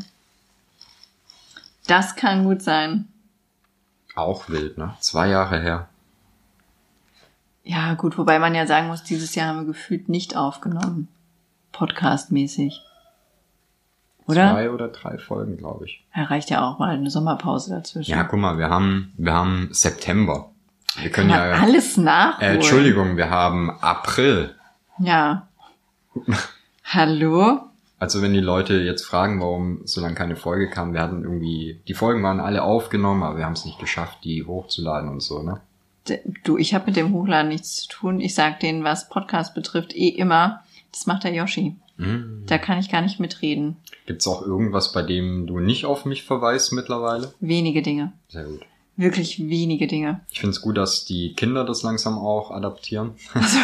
Das kann gut sein. Auch wild, ne? 2 Jahre her. Ja, gut, wobei man ja sagen muss, dieses Jahr haben wir gefühlt nicht aufgenommen. Podcastmäßig. Oder? 2 oder 3 Folgen, glaube ich. Ja, reicht ja auch mal eine Sommerpause dazwischen. Ja, guck mal, wir haben September. Wir können kann man ja... alles nachholen. Entschuldigung, wir haben April. Ja. Hallo? Also wenn die Leute jetzt fragen, warum so lange keine Folge kam, wir hatten irgendwie... Die Folgen waren alle aufgenommen, aber wir haben es nicht geschafft, die hochzuladen und so, ne? Du, ich habe mit dem Hochladen nichts zu tun. Ich sag denen, was Podcast betrifft, immer. Das macht der Yoshi. Da kann ich gar nicht mitreden. Gibt's auch irgendwas, bei dem du nicht auf mich verweist mittlerweile? Wenige Dinge. Sehr gut. Wirklich wenige Dinge. Ich find's gut, dass die Kinder das langsam auch adaptieren. Also,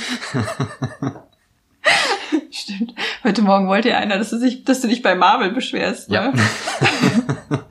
stimmt. Heute Morgen wollte ja einer, dass du dich bei Marvel beschwerst. Ne? Ja.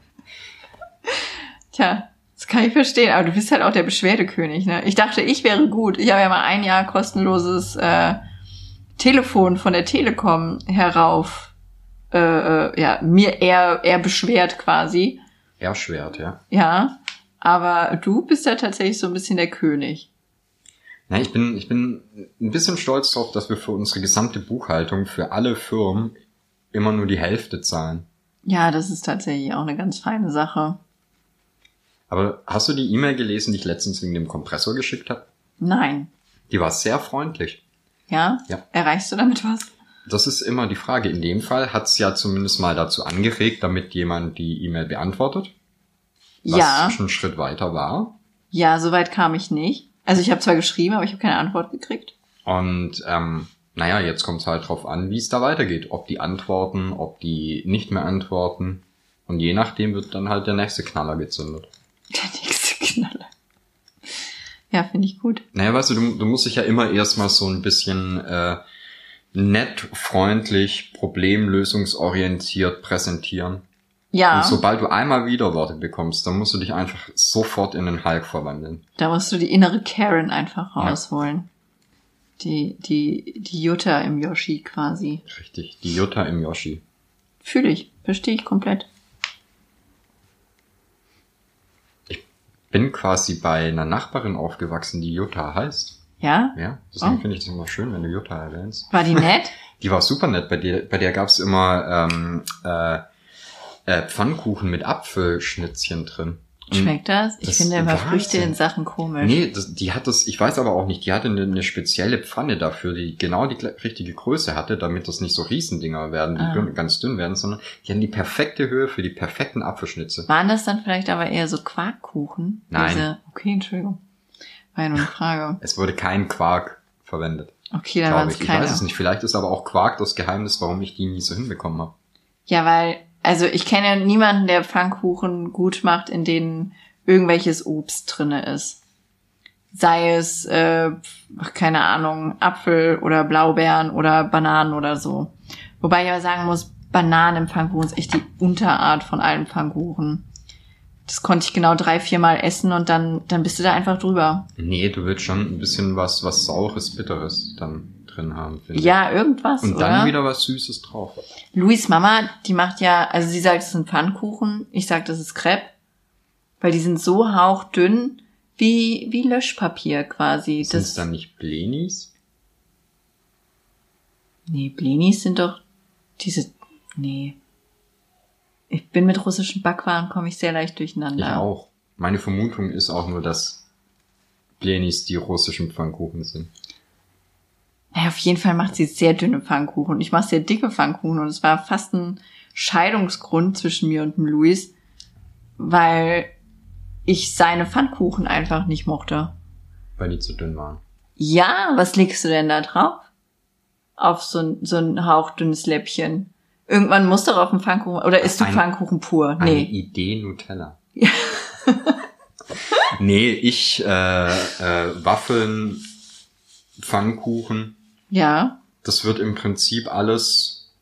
Tja, das kann ich verstehen. Aber du bist halt auch der Beschwerdekönig. Ne? Ich dachte, ich wäre gut. Ich habe ja mal 1 Jahr kostenloses Telefon von der Telekom herauf, mir eher beschwert quasi. Erschwert, ja. Ja, aber du bist ja tatsächlich so ein bisschen der König. Na, ich bin ein bisschen stolz drauf, dass wir für unsere gesamte Buchhaltung für alle Firmen immer nur die Hälfte zahlen. Ja, das ist tatsächlich auch eine ganz feine Sache. Aber hast du die E-Mail gelesen, die ich letztens wegen dem Kompressor geschickt habe? Nein. Die war sehr freundlich. Ja? Ja. Erreichst du damit was? Das ist immer die Frage. In dem Fall hat's ja zumindest mal dazu angeregt, damit jemand die E-Mail beantwortet. Was schon einen Schritt weiter war. Ja, soweit kam ich nicht. Also ich habe zwar geschrieben, aber ich habe keine Antwort gekriegt. Und jetzt kommt es halt drauf an, wie es da weitergeht. Ob die antworten, ob die nicht mehr antworten. Und je nachdem wird dann halt der nächste Knaller gezündet. Der nächste Knaller. Ja, finde ich gut. Naja, weißt du, du musst dich ja immer erstmal so ein bisschen nett, freundlich, problemlösungsorientiert präsentieren. Ja. Und sobald du einmal Widerworte bekommst, dann musst du dich einfach sofort in den Hulk verwandeln. Da musst du die innere Karen einfach rausholen. Ja. Die Jutta im Yoshi quasi. Richtig, die Jutta im Yoshi. Fühle ich, verstehe ich komplett. Ich bin quasi bei einer Nachbarin aufgewachsen, die Jutta heißt. Ja? Ja, deswegen finde ich das immer schön, wenn du Jutta erwähnst. War die nett? Die war super nett. Bei der gab's immer Pfannkuchen mit Apfelschnitzchen drin. Schmeckt das? Ich finde immer Wahnsinn. Früchte in Sachen komisch. Nee, die hat das, ich weiß aber auch nicht, die hatte eine spezielle Pfanne dafür, die genau die richtige Größe hatte, damit das nicht so Riesendinger werden, die ganz dünn werden, sondern die haben die perfekte Höhe für die perfekten Apfelschnitze. Waren das dann vielleicht aber eher so Quarkkuchen? Nein. Okay, Entschuldigung. War ja nur eine Frage. Es wurde kein Quark verwendet. Okay, dann waren es keine. Ich weiß es nicht, vielleicht ist aber auch Quark das Geheimnis, warum ich die nie so hinbekommen habe. Ja, weil, also ich kenne niemanden, der Pfannkuchen gut macht, in denen irgendwelches Obst drinne ist. Sei es, keine Ahnung, Apfel oder Blaubeeren oder Bananen oder so. Wobei ich aber sagen muss, Bananen im Pfannkuchen ist echt die Unterart von allen Pfannkuchen. Das konnte ich genau 3-4 Mal essen und dann bist du da einfach drüber. Nee, du willst schon ein bisschen was Saures, Bitteres dann drin haben, finde ich. Ja, irgendwas, und oder? dann wieder was Süßes drauf. Louis' Mama, die macht ja, also sie sagt, es sind Pfannkuchen, ich sag, das ist Crepe, weil die sind so hauchdünn wie Löschpapier quasi. Sind es dann nicht Blenis? Nee, Blenis sind doch nee. Ich bin mit russischen Backwaren, komme ich sehr leicht durcheinander. Ich auch. Meine Vermutung ist auch nur, dass Blenis die russischen Pfannkuchen sind. Naja, auf jeden Fall macht sie sehr dünne Pfannkuchen. Ich mache sehr dicke Pfannkuchen und es war fast ein Scheidungsgrund zwischen mir und dem Luis, weil ich seine Pfannkuchen einfach nicht mochte. Weil die zu dünn waren. Ja, was legst du denn da drauf? Auf so ein hauchdünnes Läppchen. Irgendwann musst du auf den Pfannkuchen, oder isst du Pfannkuchen pur? Nee. Eine Idee Nutella. Ja. Nee, ich Waffeln, Pfannkuchen. Ja. Das wird im Prinzip alles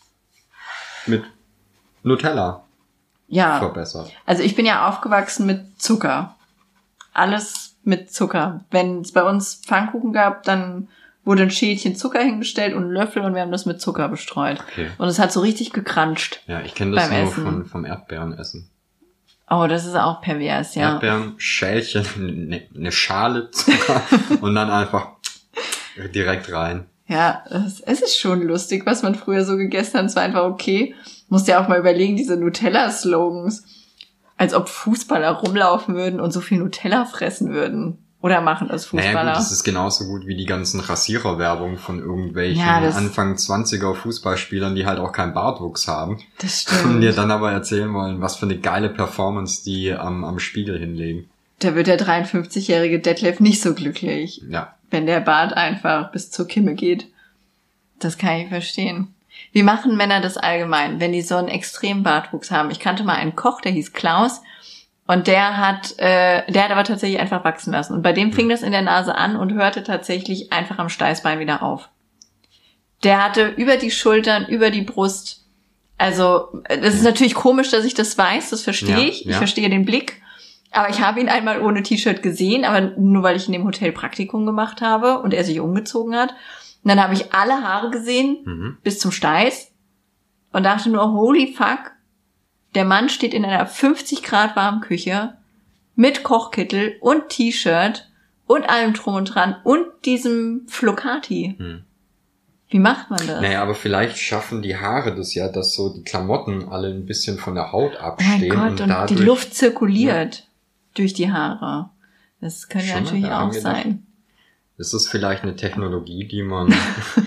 mit Nutella verbessert. Also ich bin ja aufgewachsen mit Zucker. Alles mit Zucker. Wenn es bei uns Pfannkuchen gab, dann wurde ein Schälchen Zucker hingestellt und ein Löffel und wir haben das mit Zucker bestreut. Okay. Und es hat so richtig gekranscht. Ja, ich kenne das nur vom Erdbeerenessen. Oh, das ist auch pervers, ja. Erdbeeren, Schälchen, eine Schale Zucker und dann einfach direkt rein. Ja, es ist schon lustig, was man früher so gegessen hat. Es war einfach okay. Musst ja auch mal überlegen, diese Nutella-Slogans. Als ob Fußballer rumlaufen würden und so viel Nutella fressen würden. Oder machen das Fußballer. Naja gut, das ist genauso gut wie die ganzen Rasierer-Werbung von irgendwelchen Anfang 20er Fußballspielern, die halt auch keinen Bartwuchs haben. Das stimmt. Und dir dann aber erzählen wollen, was für eine geile Performance die am Spiegel hinlegen. Da wird der 53-jährige Detlef nicht so glücklich. Ja. Wenn der Bart einfach bis zur Kimme geht. Das kann ich verstehen. Wie machen Männer das allgemein, wenn die so einen extremen Bartwuchs haben? Ich kannte mal einen Koch, der hieß Klaus. Und der hat aber tatsächlich einfach wachsen lassen. Und bei dem fing das in der Nase an und hörte tatsächlich einfach am Steißbein wieder auf. Der hatte über die Schultern, über die Brust. Also, das ist natürlich komisch, dass ich das weiß, das verstehe ich. Ich verstehe den Blick. Aber ich habe ihn einmal ohne T-Shirt gesehen, aber nur weil ich in dem Hotel Praktikum gemacht habe und er sich umgezogen hat. Und dann habe ich alle Haare gesehen, bis zum Steiß. Und dachte nur, holy fuck. Der Mann steht in einer 50 Grad warmen Küche mit Kochkittel und T-Shirt und allem drum und dran und diesem Flocati. Wie macht man das? Naja, aber vielleicht schaffen die Haare das ja, dass so die Klamotten alle ein bisschen von der Haut abstehen. Oh mein Gott, und dadurch, die Luft zirkuliert durch die Haare. Das könnte natürlich auch sein. Ist das vielleicht eine Technologie, die man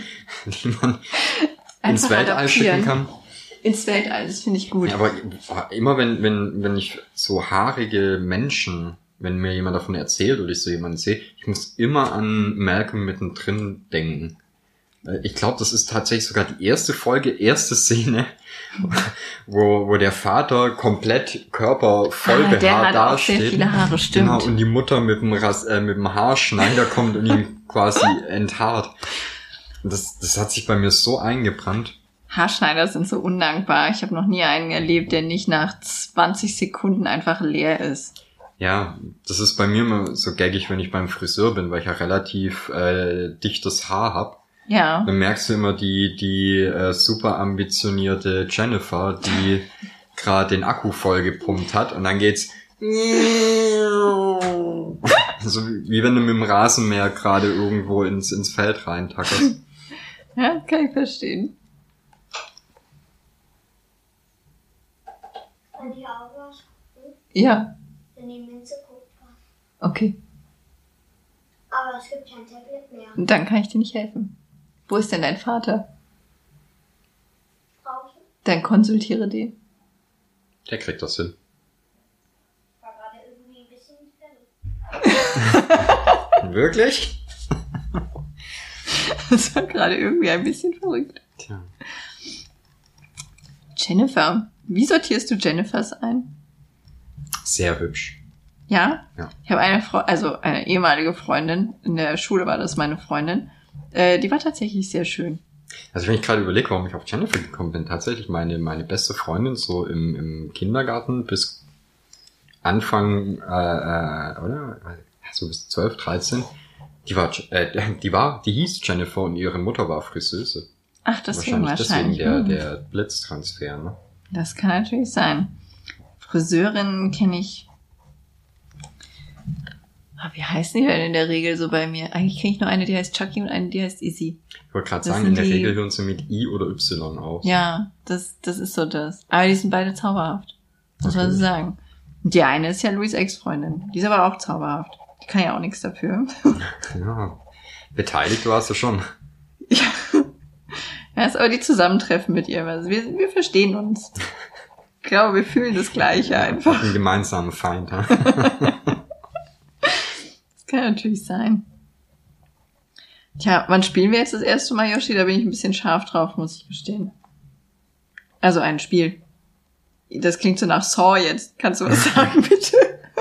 ins Weltall schicken kann? Ins Weltall, das finde ich gut. Ja, aber immer wenn ich so haarige Menschen, wenn mir jemand davon erzählt oder ich so jemanden sehe, ich muss immer an Malcolm mittendrin denken. Ich glaube, das ist tatsächlich sogar die erste Szene, wo der Vater komplett körpervoll behaart der hat dasteht. Auch sehr viele Haare, stimmt. Genau, und die Mutter mit dem Haarschneider kommt und ihn quasi enthaart. Das hat sich bei mir so eingebrannt. Haarschneider sind so undankbar. Ich habe noch nie einen erlebt, der nicht nach 20 Sekunden einfach leer ist. Ja, das ist bei mir immer so gaggig, wenn ich beim Friseur bin, weil ich ja relativ dichtes Haar hab. Ja. Dann merkst du immer die super ambitionierte Jennifer, die gerade den Akku voll gepumpt hat und dann geht's so wie wenn du mit dem Rasenmäher gerade irgendwo ins Feld reintackerst. Ja, kann ich verstehen. Und die Augen was? Ja. Wenn die Minze Kupfer. Okay. Aber es gibt kein Tablet mehr. Dann kann ich dir nicht helfen. Wo ist denn dein Vater? Draußen. Dann konsultiere den. Der kriegt das hin. War gerade irgendwie ein bisschen verrückt. Wirklich? Das war gerade irgendwie ein bisschen verrückt. Tja. Jennifer. Wie sortierst du Jennifers ein? Sehr hübsch. Ja? Ja. Ich habe eine ehemalige Freundin, in der Schule war das meine Freundin, die war tatsächlich sehr schön. Also wenn ich gerade überlege, warum ich auf Jennifer gekommen bin, tatsächlich meine beste Freundin so im Kindergarten bis Anfang, oder? So bis 12, 13, die hieß Jennifer und ihre Mutter war Friseuse. Ach, deswegen wahrscheinlich. Der Blitztransfer, ne? Das kann natürlich sein. Friseurinnen kenne ich. Wie heißen die denn in der Regel so bei mir? Eigentlich kenne ich nur eine, die heißt Chucky und eine, die heißt Izzy. Ich wollte gerade sagen, in der Regel hören sie mit I oder Y auf. Ja, das ist so das. Aber die sind beide zauberhaft. Muss man so sagen. Und die eine ist ja Louis' Ex-Freundin. Die ist aber auch zauberhaft. Ich kann ja auch nichts dafür. Ja, beteiligt warst du schon. Ja. Ja, ist aber die Zusammentreffen mit ihr. Also wir verstehen uns. Ich glaube, wir fühlen das Gleiche einfach. Ein gemeinsamer Feind. Ja? Das kann natürlich sein. Tja, wann spielen wir jetzt das erste Mal, Yoshi? Da bin ich ein bisschen scharf drauf, muss ich gestehen. Also ein Spiel. Das klingt so nach Saw jetzt. Kannst du was sagen, bitte?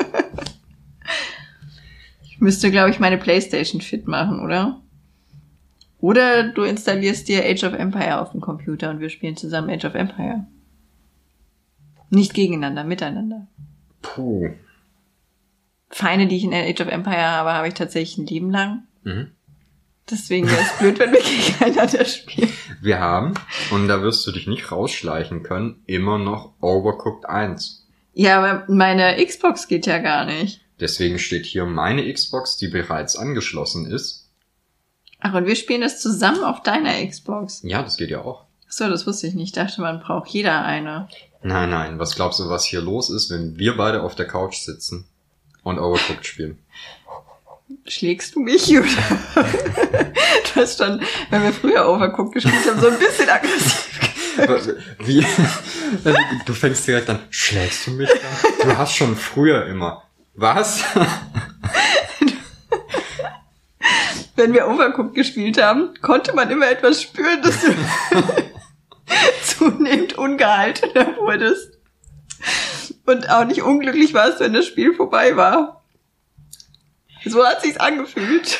Ich müsste, glaube ich, meine Playstation fit machen, oder? Oder du installierst dir Age of Empire auf dem Computer und wir spielen zusammen Age of Empire. Nicht gegeneinander, miteinander. Puh. Feinde, die ich in Age of Empire habe ich tatsächlich ein Leben lang. Mhm. Deswegen wäre es blöd, wenn wir gegeneinander spielen. Wir haben, und da wirst du dich nicht rausschleichen können, immer noch Overcooked 1. Ja, aber meine Xbox geht ja gar nicht. Deswegen steht hier meine Xbox, die bereits angeschlossen ist. Ach, und wir spielen das zusammen auf deiner Xbox. Ja, das geht ja auch. Achso, das wusste ich nicht. Ich dachte, man braucht jeder eine. Nein, was glaubst du, was hier los ist, wenn wir beide auf der Couch sitzen und Overcooked spielen? Schlägst du mich, oder? Du hast schon, wenn wir früher Overcooked gespielt haben, so ein bisschen aggressiv. Wie? Du fängst direkt an, schlägst du mich da? Du hast schon früher immer. Was? Wenn wir Overcooked gespielt haben, konnte man immer etwas spüren, dass du zunehmend ungehaltener wurdest. Und auch nicht unglücklich warst, wenn das Spiel vorbei war. So hat sich's angefühlt.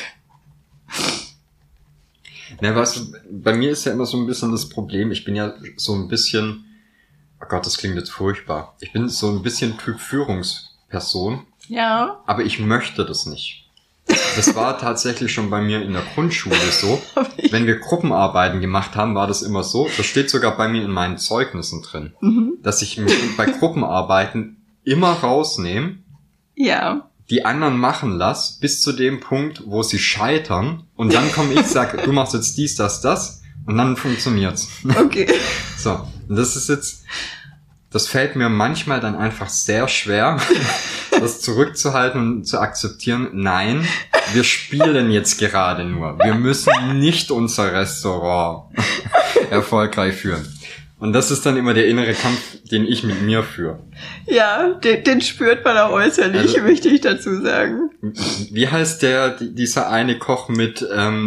Na, weißt du, bei mir ist ja immer so ein bisschen das Problem, ich bin ja so ein bisschen, oh Gott, das klingt jetzt furchtbar, ich bin so ein bisschen Typ Führungsperson, Ja. aber ich möchte das nicht. Das war tatsächlich schon bei mir in der Grundschule so. Wenn wir Gruppenarbeiten gemacht haben, war das immer so, das steht sogar bei mir in meinen Zeugnissen drin, dass ich mich bei Gruppenarbeiten immer rausnehme, Ja. die anderen machen lass, bis zu dem Punkt, wo sie scheitern, und dann komme ich, sag, du machst jetzt dies, das, und dann funktioniert's. Okay. So, und das ist jetzt, das fällt mir manchmal dann einfach sehr schwer, das zurückzuhalten und zu akzeptieren. Nein, wir spielen jetzt gerade nur. Wir müssen nicht unser Restaurant erfolgreich führen. Und das ist dann immer der innere Kampf, den ich mit mir führe. Ja, den spürt man auch äußerlich, Also, möchte ich dazu sagen. Wie heißt dieser eine Koch mit,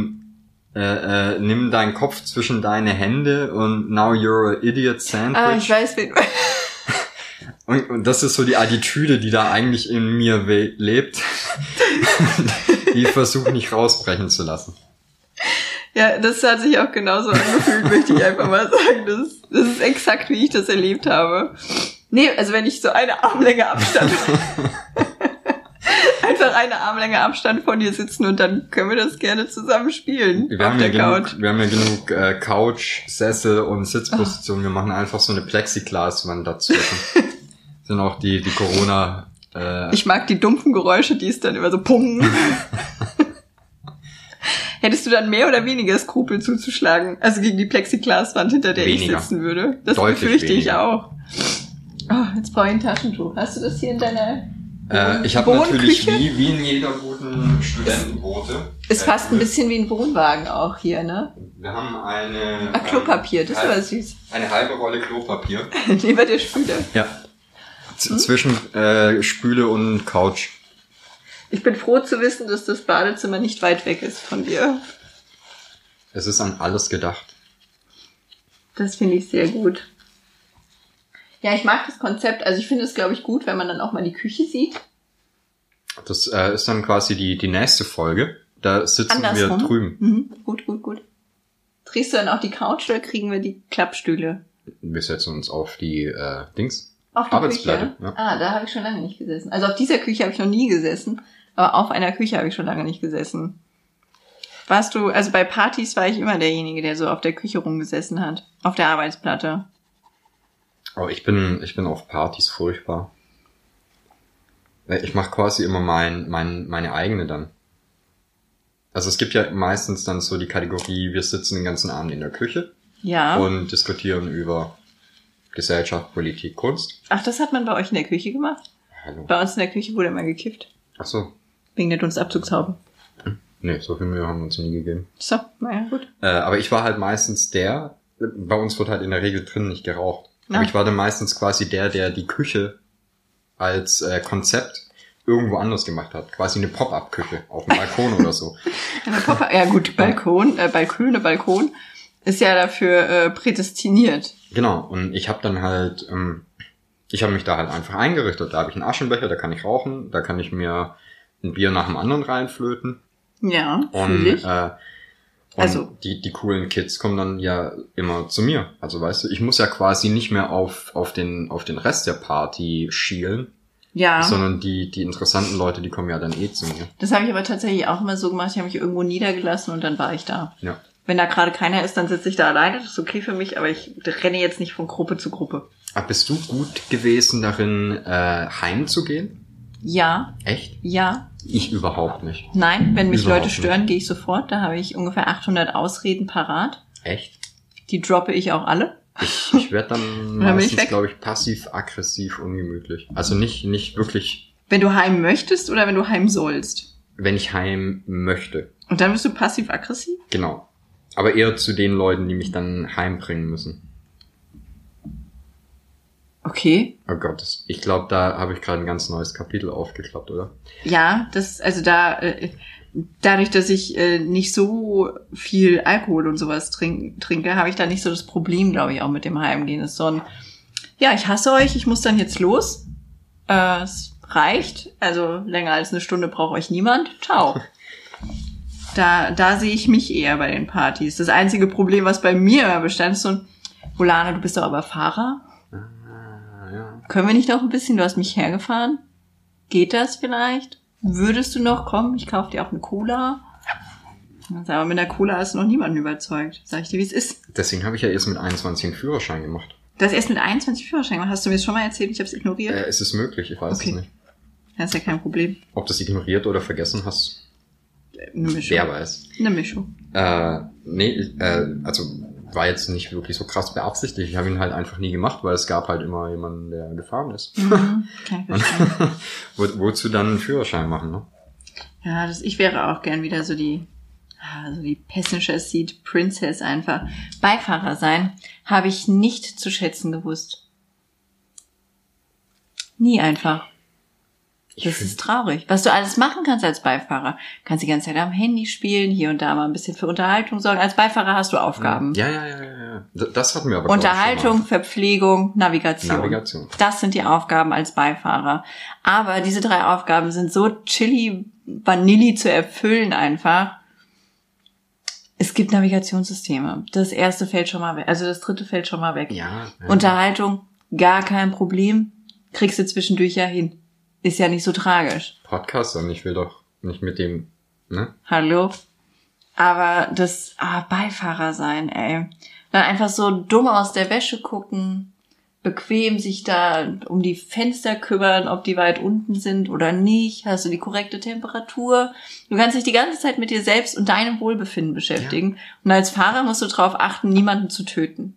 nimm deinen Kopf zwischen deine Hände und now you're a idiot sandwich? Ah, ich weiß, wen. Und das ist so die Attitüde, die da eigentlich in mir lebt, die ich versuche nicht rausbrechen zu lassen. Ja, das hat sich auch genauso angefühlt, möchte ich einfach mal sagen. Das ist exakt, wie ich das erlebt habe. Nee, also wenn ich so eine Armlänge Abstand, einfach eine Armlänge Abstand von dir sitzen und dann können wir das gerne zusammen spielen. Wir haben ja genug Couch, Sessel und Sitzpositionen. Wir machen einfach so eine Plexiglaswand dazwischen. Sind auch die Corona... Ich mag die dumpfen Geräusche, die es dann immer so pungen. Hättest du dann mehr oder weniger Skrupel zuzuschlagen? Also gegen die Plexiglaswand, hinter der weniger. ich sitzen würde? Das Deutlich befürchte ich weniger. auch. Oh, jetzt brauche ich ein Taschentuch. Hast du das hier in deiner ich habe natürlich Wohnküche? wie in jeder guten Studentenboote. Ist fast ein bisschen wie ein Wohnwagen auch hier, ne? Wir haben eine... Klopapier, das ist aber süß. Eine halbe Rolle Klopapier. Lieber der Spüle. Ja. Zwischen Spüle und Couch. Ich bin froh zu wissen, dass das Badezimmer nicht weit weg ist von dir. Es ist an alles gedacht. Das finde ich sehr gut. Ja, ich mag das Konzept. Also ich finde es, glaube ich, gut, wenn man dann auch mal die Küche sieht. Das ist dann quasi die nächste Folge. Da sitzen wir drüben. Mhm. Gut. Drehst du dann auch die Couch oder kriegen wir die Klappstühle? Wir setzen uns auf die Auf die Arbeitsplatte. Küche? Ja. Ah, da habe ich schon lange nicht gesessen. Also auf dieser Küche habe ich noch nie gesessen, aber auf einer Küche habe ich schon lange nicht gesessen. Warst du, also bei Partys war ich immer derjenige, der so auf der Küche rumgesessen hat. Auf der Arbeitsplatte. Aber ich bin auf Partys furchtbar. Ich mache quasi immer meine eigene dann. Also es gibt ja meistens dann so die Kategorie, wir sitzen den ganzen Abend in der Küche. Ja. Und diskutieren über Gesellschaft, Politik, Kunst. Ach, das hat man bei euch in der Küche gemacht? Hallo. Bei uns in der Küche wurde immer gekifft. Ach so. Wegen der Dunstabzugshaube. Nee, so viel Mühe haben wir uns nie gegeben. So, naja, gut. Aber ich war halt meistens bei uns wird halt in der Regel drin nicht geraucht. Ja. Aber ich war dann meistens quasi der die Küche als Konzept irgendwo anders gemacht hat. Quasi eine Pop-up-Küche auf dem Balkon oder so. Ja gut, Balkon ist ja dafür prädestiniert. Genau, und ich habe dann halt, ich habe mich da halt einfach eingerichtet. Da habe ich einen Aschenbecher, da kann ich rauchen, da kann ich mir ein Bier nach dem anderen reinflöten. Ja, Und, ich. und die coolen Kids kommen dann ja immer zu mir. Also weißt du, ich muss ja quasi nicht mehr auf den Rest der Party schielen, Ja. sondern die interessanten Leute, die kommen ja dann zu mir. Das habe ich aber tatsächlich auch immer so gemacht. Ich habe mich irgendwo niedergelassen und dann war ich da. Ja. Wenn da gerade keiner ist, dann sitze ich da alleine. Das ist okay für mich, aber ich renne jetzt nicht von Gruppe zu Gruppe. Aber bist du gut gewesen darin, heimzugehen? Ja, Echt? ja, Ich überhaupt nicht. nein. Wenn mich Überhaupt Leute stören, gehe ich sofort. Da habe ich ungefähr 800 Ausreden parat. Echt? Die droppe ich auch alle. Ich werde dann Dann bin ich meistens, weg. glaube ich, passiv-aggressiv ungemütlich. Also nicht wirklich, Wenn du heim möchtest oder wenn du heim sollst. wenn ich heim möchte. Und dann bist du passiv-aggressiv? Genau. Aber eher zu den Leuten, die mich dann heimbringen müssen. Okay. Oh Gott, ich glaube, da habe ich gerade ein ganz neues Kapitel aufgeklappt, oder? Ja, dadurch, dass ich nicht so viel Alkohol und sowas trinke, habe ich da nicht so das Problem, glaube ich, auch mit dem Heimgehen. Das ist so ein, ja, ich hasse euch, ich muss dann jetzt los. Es reicht, also länger als eine Stunde braucht euch niemand. Ciao. Da sehe ich mich eher bei den Partys. Das einzige Problem, was bei mir immer bestand, ist so ein, Volane, du bist doch aber Fahrer. Ja. Können wir nicht noch ein bisschen? Du hast mich hergefahren. Geht das vielleicht? Würdest du noch kommen? Ich kaufe dir auch eine Cola. Aber mit der Cola hast du noch niemanden überzeugt. Sag ich dir, wie es ist. Deswegen habe ich ja erst mit 21 einen Führerschein gemacht. Du hast erst mit 21 Führerschein gemacht. Hast du mir das schon mal erzählt? Ich habe es ignoriert. Es ist möglich, ich weiß Okay. es nicht. Das ist ja kein Problem. Ob du es ignoriert oder vergessen hast, Eine Mischung. wer weiß. Eine Mischung. Also war jetzt nicht wirklich so krass beabsichtigt. Ich habe ihn halt einfach nie gemacht, weil es gab halt immer jemanden, der gefahren ist. Mhm, kann ich verstehen. Wozu dann einen Führerschein machen, ne? Ja, ich wäre auch gern wieder so die Passenger Seat Princess einfach. Beifahrer sein habe ich nicht zu schätzen gewusst. Nie einfach. Das ist traurig. Was du alles machen kannst als Beifahrer. Kannst die ganze Zeit am Handy spielen, hier und da mal ein bisschen für Unterhaltung sorgen. Als Beifahrer hast du Aufgaben. Ja. Das hatten wir aber Unterhaltung, Verpflegung, Navigation. Das sind die Aufgaben als Beifahrer. Aber diese 3 Aufgaben sind so chili vanilli zu erfüllen einfach. Es gibt Navigationssysteme. Das erste fällt schon mal weg. Also das dritte fällt schon mal weg. Ja. Unterhaltung, gar kein Problem. Kriegst du zwischendurch ja hin. Ist ja nicht so tragisch. Podcaster, ich will doch nicht mit dem, ne? Hallo? Aber das Beifahrer sein, ey. Dann einfach so dumm aus der Wäsche gucken, bequem sich da um die Fenster kümmern, ob die weit unten sind oder nicht. Hast du die korrekte Temperatur? Du kannst dich die ganze Zeit mit dir selbst und deinem Wohlbefinden beschäftigen. Ja. Und als Fahrer musst du darauf achten, niemanden zu töten.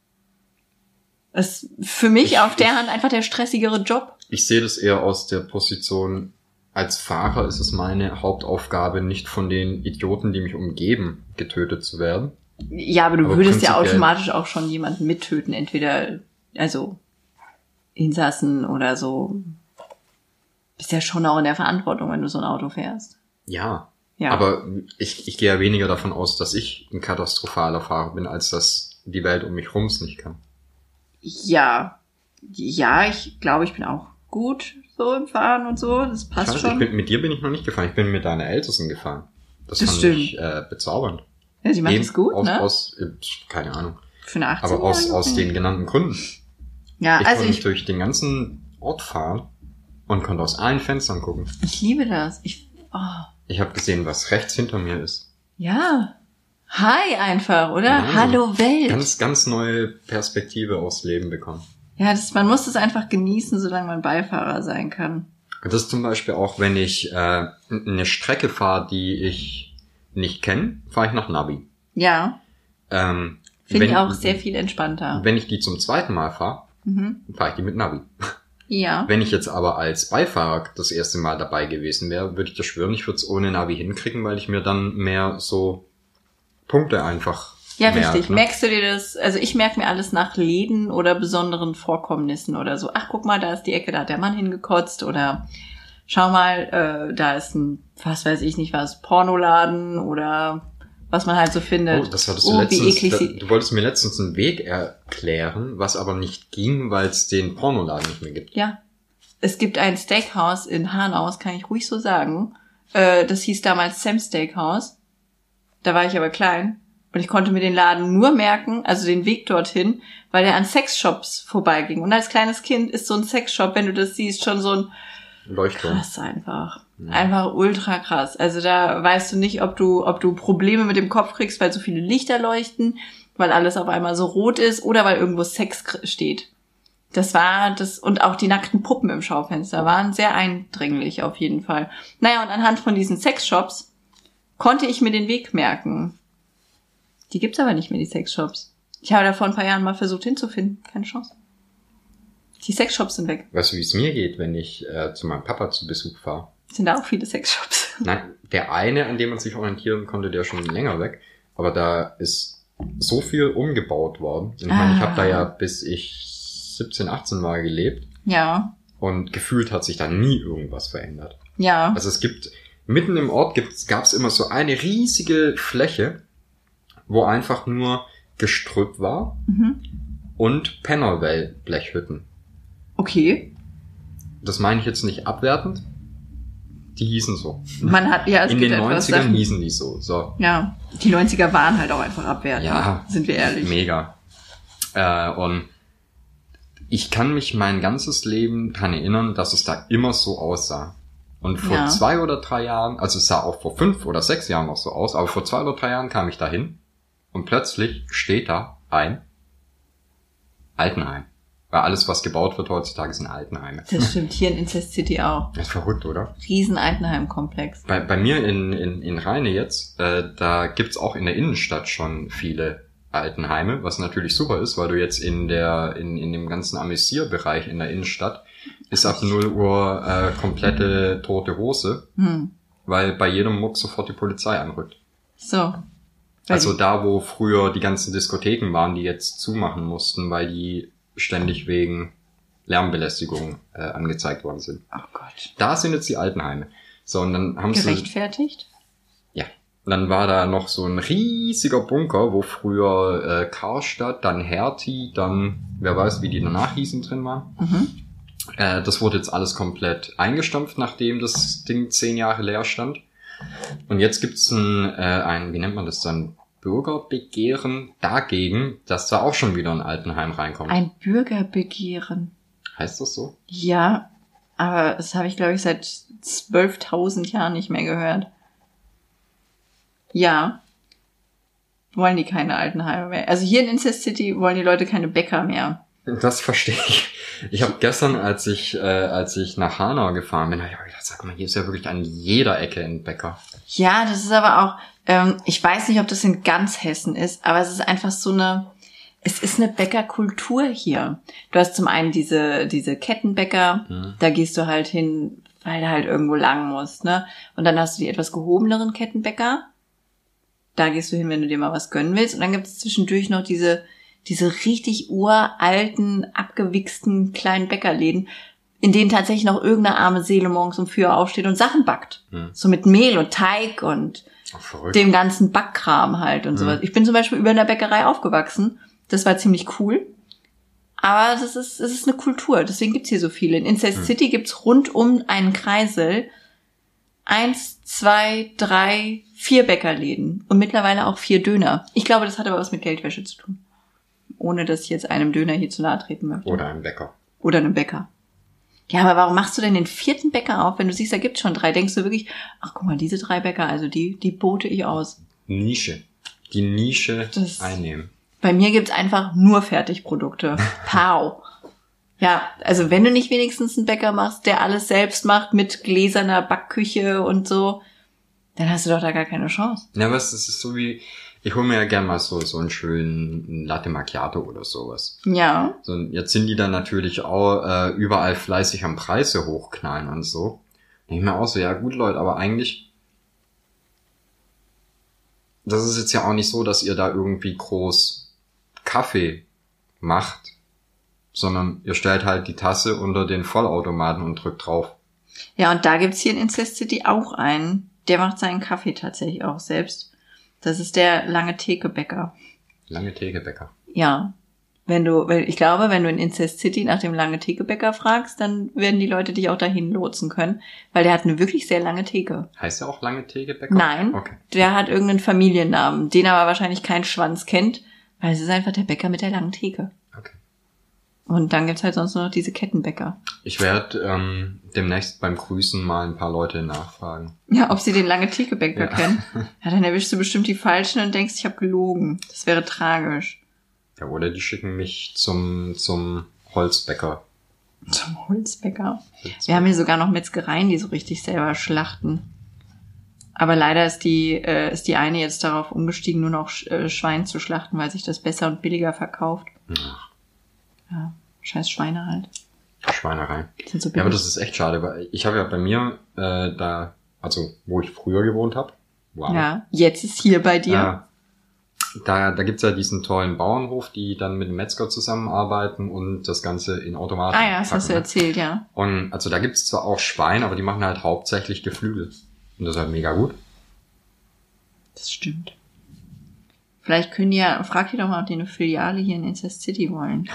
Das ist für mich auf der Hand einfach der stressigere Job. Ich sehe das eher aus der Position, als Fahrer ist es meine Hauptaufgabe, nicht von den Idioten, die mich umgeben, getötet zu werden. Ja, aber du würdest ja automatisch auch schon jemanden mittöten, entweder, also Insassen oder so. Bist ja schon auch in der Verantwortung, wenn du so ein Auto fährst. Ja. Aber ich gehe ja weniger davon aus, dass ich ein katastrophaler Fahrer bin, als dass die Welt um mich rum es nicht kann. Ja, ich glaube, ich bin auch gut so im Fahren und so. Das passt schon. Mit dir bin ich noch nicht gefahren. Ich bin mit deiner Ältesten gefahren. Das fand stimmt. Ich bezaubernd. Ja, sie macht es gut, ne? Keine Ahnung. Für eine 18 Aber aus den genannten Gründen. Ja, ich konnte durch den ganzen Ort fahren und konnte aus allen Fenstern gucken. Ich liebe das. Ich habe gesehen, was rechts hinter mir ist. Ja. Hi einfach, oder? Ja, Hallo Welt. Ganz neue Perspektive aufs Leben bekommen. Ja, man muss es einfach genießen, solange man Beifahrer sein kann. Das ist zum Beispiel auch, wenn ich eine Strecke fahre, die ich nicht kenne, fahre ich nach Navi. Ja. Finde ich auch sehr viel entspannter. Wenn ich die zum zweiten Mal fahre, fahre ich die mit Navi. Ja. Wenn ich jetzt aber als Beifahrer das erste Mal dabei gewesen wäre, würde ich dir schwören, ich würde es ohne Navi hinkriegen, weil ich mir dann mehr so Punkte einfach Richtig. Ne? Merkst du dir das? Also ich merke mir alles nach Läden oder besonderen Vorkommnissen oder so. Ach, guck mal, da ist die Ecke, da hat der Mann hingekotzt. Oder schau mal, da ist ein, was weiß ich nicht was, Pornoladen oder was man halt so findet. Oh, das hattest du letztens. Du wolltest mir letztens einen Weg erklären, was aber nicht ging, weil es den Pornoladen nicht mehr gibt. Ja. Es gibt ein Steakhouse in Hanau, das kann ich ruhig so sagen. Das hieß damals Sam's Steakhouse. Da war ich aber klein. Und ich konnte mir den Laden nur merken, also den Weg dorthin, weil der an Sexshops vorbeiging. Und als kleines Kind ist so ein Sexshop, wenn du das siehst, schon so ein Leuchtturm. Krass einfach. Ja. Einfach ultra krass. Also da weißt du nicht, ob du Probleme mit dem Kopf kriegst, weil so viele Lichter leuchten, weil alles auf einmal so rot ist oder weil irgendwo Sex steht. Das war das, und auch die nackten Puppen im Schaufenster waren sehr eindringlich auf jeden Fall. Naja, und anhand von diesen Sexshops konnte ich mir den Weg merken. Die gibt's aber nicht mehr, die Sexshops. Ich habe da vor ein paar Jahren mal versucht hinzufinden. Keine Chance. Die Sexshops sind weg. Weißt du, wie es mir geht, wenn ich zu meinem Papa zu Besuch fahre? Sind da auch viele Sexshops? Nein, der eine, an dem man sich orientieren konnte, der ist schon länger weg. Aber da ist so viel umgebaut worden. Und ich meine, ich habe da ja bis ich 17, 18 Mal gelebt. Ja. Und gefühlt hat sich da nie irgendwas verändert. Ja. Also es gibt, mitten im Ort gab's immer so eine riesige Fläche, wo einfach nur Gestrüpp war und Pennerblechhütten. Okay. Das meine ich jetzt nicht abwertend. Die hießen so. Man hat, ja, es in gibt den etwas 90ern Sachen. hießen die so. Ja, die 90er waren halt auch einfach abwertend. Ja. Sind wir ehrlich. Mega. Und ich kann mich mein ganzes Leben daran erinnern, dass es da immer so aussah. Und vor 2 oder 3 Jahren, also es sah auch vor 5 oder 6 Jahren noch so aus, aber vor 2 oder 3 Jahren kam ich da hin und plötzlich steht da ein Altenheim. Weil alles, was gebaut wird heutzutage, sind Altenheime. Das stimmt, hier in Incest City auch. Das ist verrückt, oder? Riesen Altenheim-Komplex. Bei mir in Rheine jetzt, da gibt's auch in der Innenstadt schon viele Altenheime, was natürlich super ist, weil du jetzt in dem ganzen Amüsierbereich in der Innenstadt ist ab 0 Uhr komplette tote Hose, weil bei jedem Muck sofort die Polizei anrückt. So. Also da, wo früher die ganzen Diskotheken waren, die jetzt zumachen mussten, weil die ständig wegen Lärmbelästigung angezeigt worden sind. Oh Gott. Da sind jetzt die Altenheime. So, und dann haben gerechtfertigt? Ja. Und dann war da noch so ein riesiger Bunker, wo früher Karstadt, dann Hertie, dann, wer weiß, wie die danach hießen, drin waren. Das wurde jetzt alles komplett eingestampft, nachdem das Ding 10 Jahre leer stand. Und jetzt gibt's ein, wie nennt man das dann, Bürgerbegehren dagegen, dass da auch schon wieder ein Altenheim reinkommt. Ein Bürgerbegehren? Heißt das so? Ja, aber das habe ich, glaube ich, seit 12.000 Jahren nicht mehr gehört. Ja. Wollen die keine Altenheime mehr. Also hier in Incest City wollen die Leute keine Bäcker mehr. Das verstehe ich. Ich habe gestern, als ich nach Hanau gefahren bin, habe ich gedacht, sag mal, hier ist ja wirklich an jeder Ecke ein Bäcker. Ja, das ist aber auch, ich weiß nicht, ob das in ganz Hessen ist, aber es ist einfach es ist eine Bäckerkultur hier. Du hast zum einen diese Kettenbäcker, da gehst du halt hin, weil du halt irgendwo lang musst, ne? Und dann hast du die etwas gehobeneren Kettenbäcker, da gehst du hin, wenn du dir mal was gönnen willst. Und dann gibt es zwischendurch noch diese richtig uralten, abgewichsten kleinen Bäckerläden, in denen tatsächlich noch irgendeine arme Seele morgens um 4 Uhr aufsteht und Sachen backt. So mit Mehl und Teig und dem ganzen Backkram halt und sowas. Ich bin zum Beispiel über einer Bäckerei aufgewachsen. Das war ziemlich cool. Aber es ist eine Kultur. Deswegen gibt's hier so viele. In Incest City gibt's rund um einen Kreisel 1, 2, 3, 4 Bäckerläden. Und mittlerweile auch 4 Döner. Ich glaube, das hat aber was mit Geldwäsche zu tun. Ohne, dass ich jetzt einem Döner hier zu nahe treten möchte. Oder einem Bäcker. Oder einem Bäcker. Ja, aber warum machst du denn den 4. Bäcker auf, wenn du siehst, da gibt's schon 3? Denkst du wirklich, ach guck mal, diese 3 Bäcker, also die bote ich aus. Nische. Die Nische einnehmen. Bei mir gibt's einfach nur Fertigprodukte. Pow. Ja, also wenn du nicht wenigstens einen Bäcker machst, der alles selbst macht mit gläserner Backküche und so, dann hast du doch da gar keine Chance. Ja, was, das ist so wie, Ich hole mir ja gern mal so einen schönen Latte Macchiato oder sowas. Ja. So, jetzt sind die dann natürlich auch überall fleißig am Preise hochknallen und so. Denke ich mir auch so, ja gut Leute, aber eigentlich, das ist jetzt ja auch nicht so, dass ihr da irgendwie groß Kaffee macht, sondern ihr stellt halt die Tasse unter den Vollautomaten und drückt drauf. Ja, und da gibt's hier in Incest City auch einen, der macht seinen Kaffee tatsächlich auch selbst. Das ist der Lange Theke Bäcker. Lange Theke Bäcker. Ja. Ich glaube, wenn du in Incest City nach dem Lange Theke Bäcker fragst, dann werden die Leute dich auch dahin lotsen können, weil der hat eine wirklich sehr lange Theke. Heißt der auch Lange Theke Bäcker? Nein, okay. Der hat irgendeinen Familiennamen, den aber wahrscheinlich kein Schwanz kennt, weil es ist einfach der Bäcker mit der langen Theke. Okay. Und dann gibt's halt sonst nur noch diese Kettenbäcker. Ich werde demnächst beim Grüßen mal ein paar Leute nachfragen. Ja, ob sie den Lange Theke Bäcker Ja. kennen. Ja, dann erwischst du bestimmt die Falschen und denkst, ich habe gelogen. Das wäre tragisch. Ja, oder die schicken mich zum Holzbäcker. Zum Holzbäcker. Wir haben hier sogar noch Metzgereien, die so richtig selber schlachten. Aber leider ist die eine jetzt darauf umgestiegen, nur noch Schwein zu schlachten, weil sich das besser und billiger verkauft. Ach, Ja, scheiß Schweine halt. Schweinerei. Sind so Ja, aber billig. das ist echt schade, weil ich habe ja bei mir wo ich früher gewohnt habe. Wow. Ja, jetzt ist hier bei dir. Da gibt's ja diesen tollen Bauernhof, die dann mit dem Metzger zusammenarbeiten und das Ganze in Automaten Ah ja, das hast du ne? erzählt, ja. Und also da gibt's zwar auch Schwein, aber die machen halt hauptsächlich Geflügel. Und das ist halt mega gut. Das stimmt. Vielleicht frag die doch mal, ob die eine Filiale hier in Incest City wollen.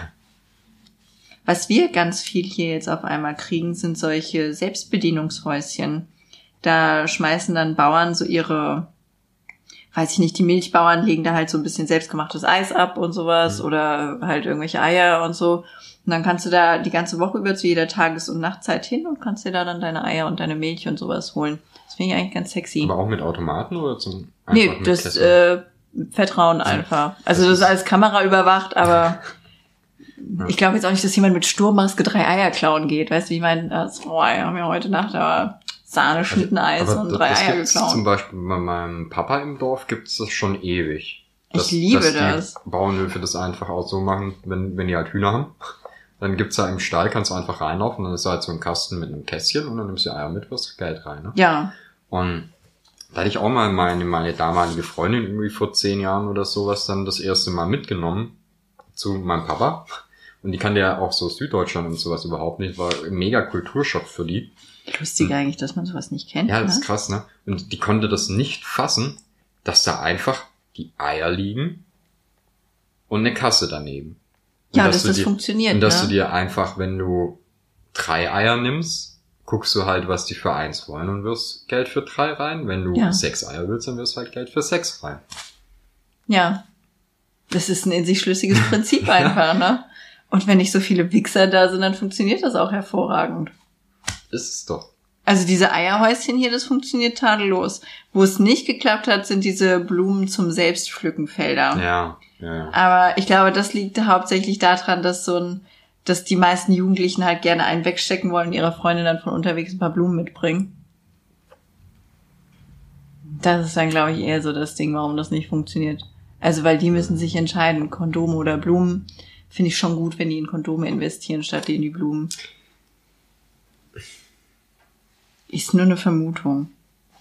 Was wir ganz viel hier jetzt auf einmal kriegen, sind solche Selbstbedienungshäuschen. Da schmeißen dann Bauern so ihre, weiß ich nicht, die Milchbauern legen da halt so ein bisschen selbstgemachtes Eis ab und sowas oder halt irgendwelche Eier und so. Und dann kannst du da die ganze Woche über zu jeder Tages- und Nachtzeit hin und kannst dir da dann deine Eier und deine Milch und sowas holen. Das finde ich eigentlich ganz sexy. Aber auch mit Automaten oder Nee, mit das Kessel? Vertrauen einfach. Also das ist alles Kamera überwacht, aber ich glaube jetzt auch nicht, dass jemand mit Sturmmaske 3 Eier klauen geht. Weißt du, wie ich meine, wir haben ja heute Nacht aber Sahneschnitteneis Aber und 3 das Eier gibt's geklaut. Zum Beispiel bei meinem Papa im Dorf gibt's das schon ewig. Ich liebe dass das. Die Bauernhöfe das einfach auch so machen, wenn die halt Hühner haben. Dann gibt's da im Stall, kannst du einfach reinlaufen, dann ist da halt so ein Kasten mit einem Kästchen und dann nimmst du Eier mit, wirst Geld rein. Ne? Ja. Und da hatte ich auch mal meine damalige Freundin irgendwie vor 10 Jahren oder sowas dann das erste Mal mitgenommen zu meinem Papa. Und die kannte ja auch so Süddeutschland und sowas überhaupt nicht. War ein mega Kulturschock für die. Lustig eigentlich, dass man sowas nicht kennt. Ja, das ne? ist krass, ne? Und die konnte das nicht fassen, dass da einfach die Eier liegen und eine Kasse daneben. Und Ja, dass das funktioniert. Und dass ne? du dir einfach, wenn du 3 Eier nimmst, guckst du halt, was die für 1 wollen und wirst Geld für 3 rein. Wenn du Ja. 6 Eier willst, dann wirst du halt Geld für 6 rein. Ja. Das ist ein in sich schlüssiges Prinzip einfach, ne? Und wenn nicht so viele Wichser da sind, dann funktioniert das auch hervorragend. Ist es doch. Also diese Eierhäuschen hier, das funktioniert tadellos. Wo es nicht geklappt hat, sind diese Blumen zum Selbstpflückenfelder. Ja. Aber ich glaube, das liegt hauptsächlich daran, dass dass die meisten Jugendlichen halt gerne einen wegstecken wollen und ihrer Freundin dann von unterwegs ein paar Blumen mitbringen. Das ist dann, glaube ich, eher so das Ding, warum das nicht funktioniert. Also, weil die müssen sich entscheiden, Kondome oder Blumen. Finde ich schon gut, wenn die in Kondome investieren, statt in die Blumen. Ist nur eine Vermutung.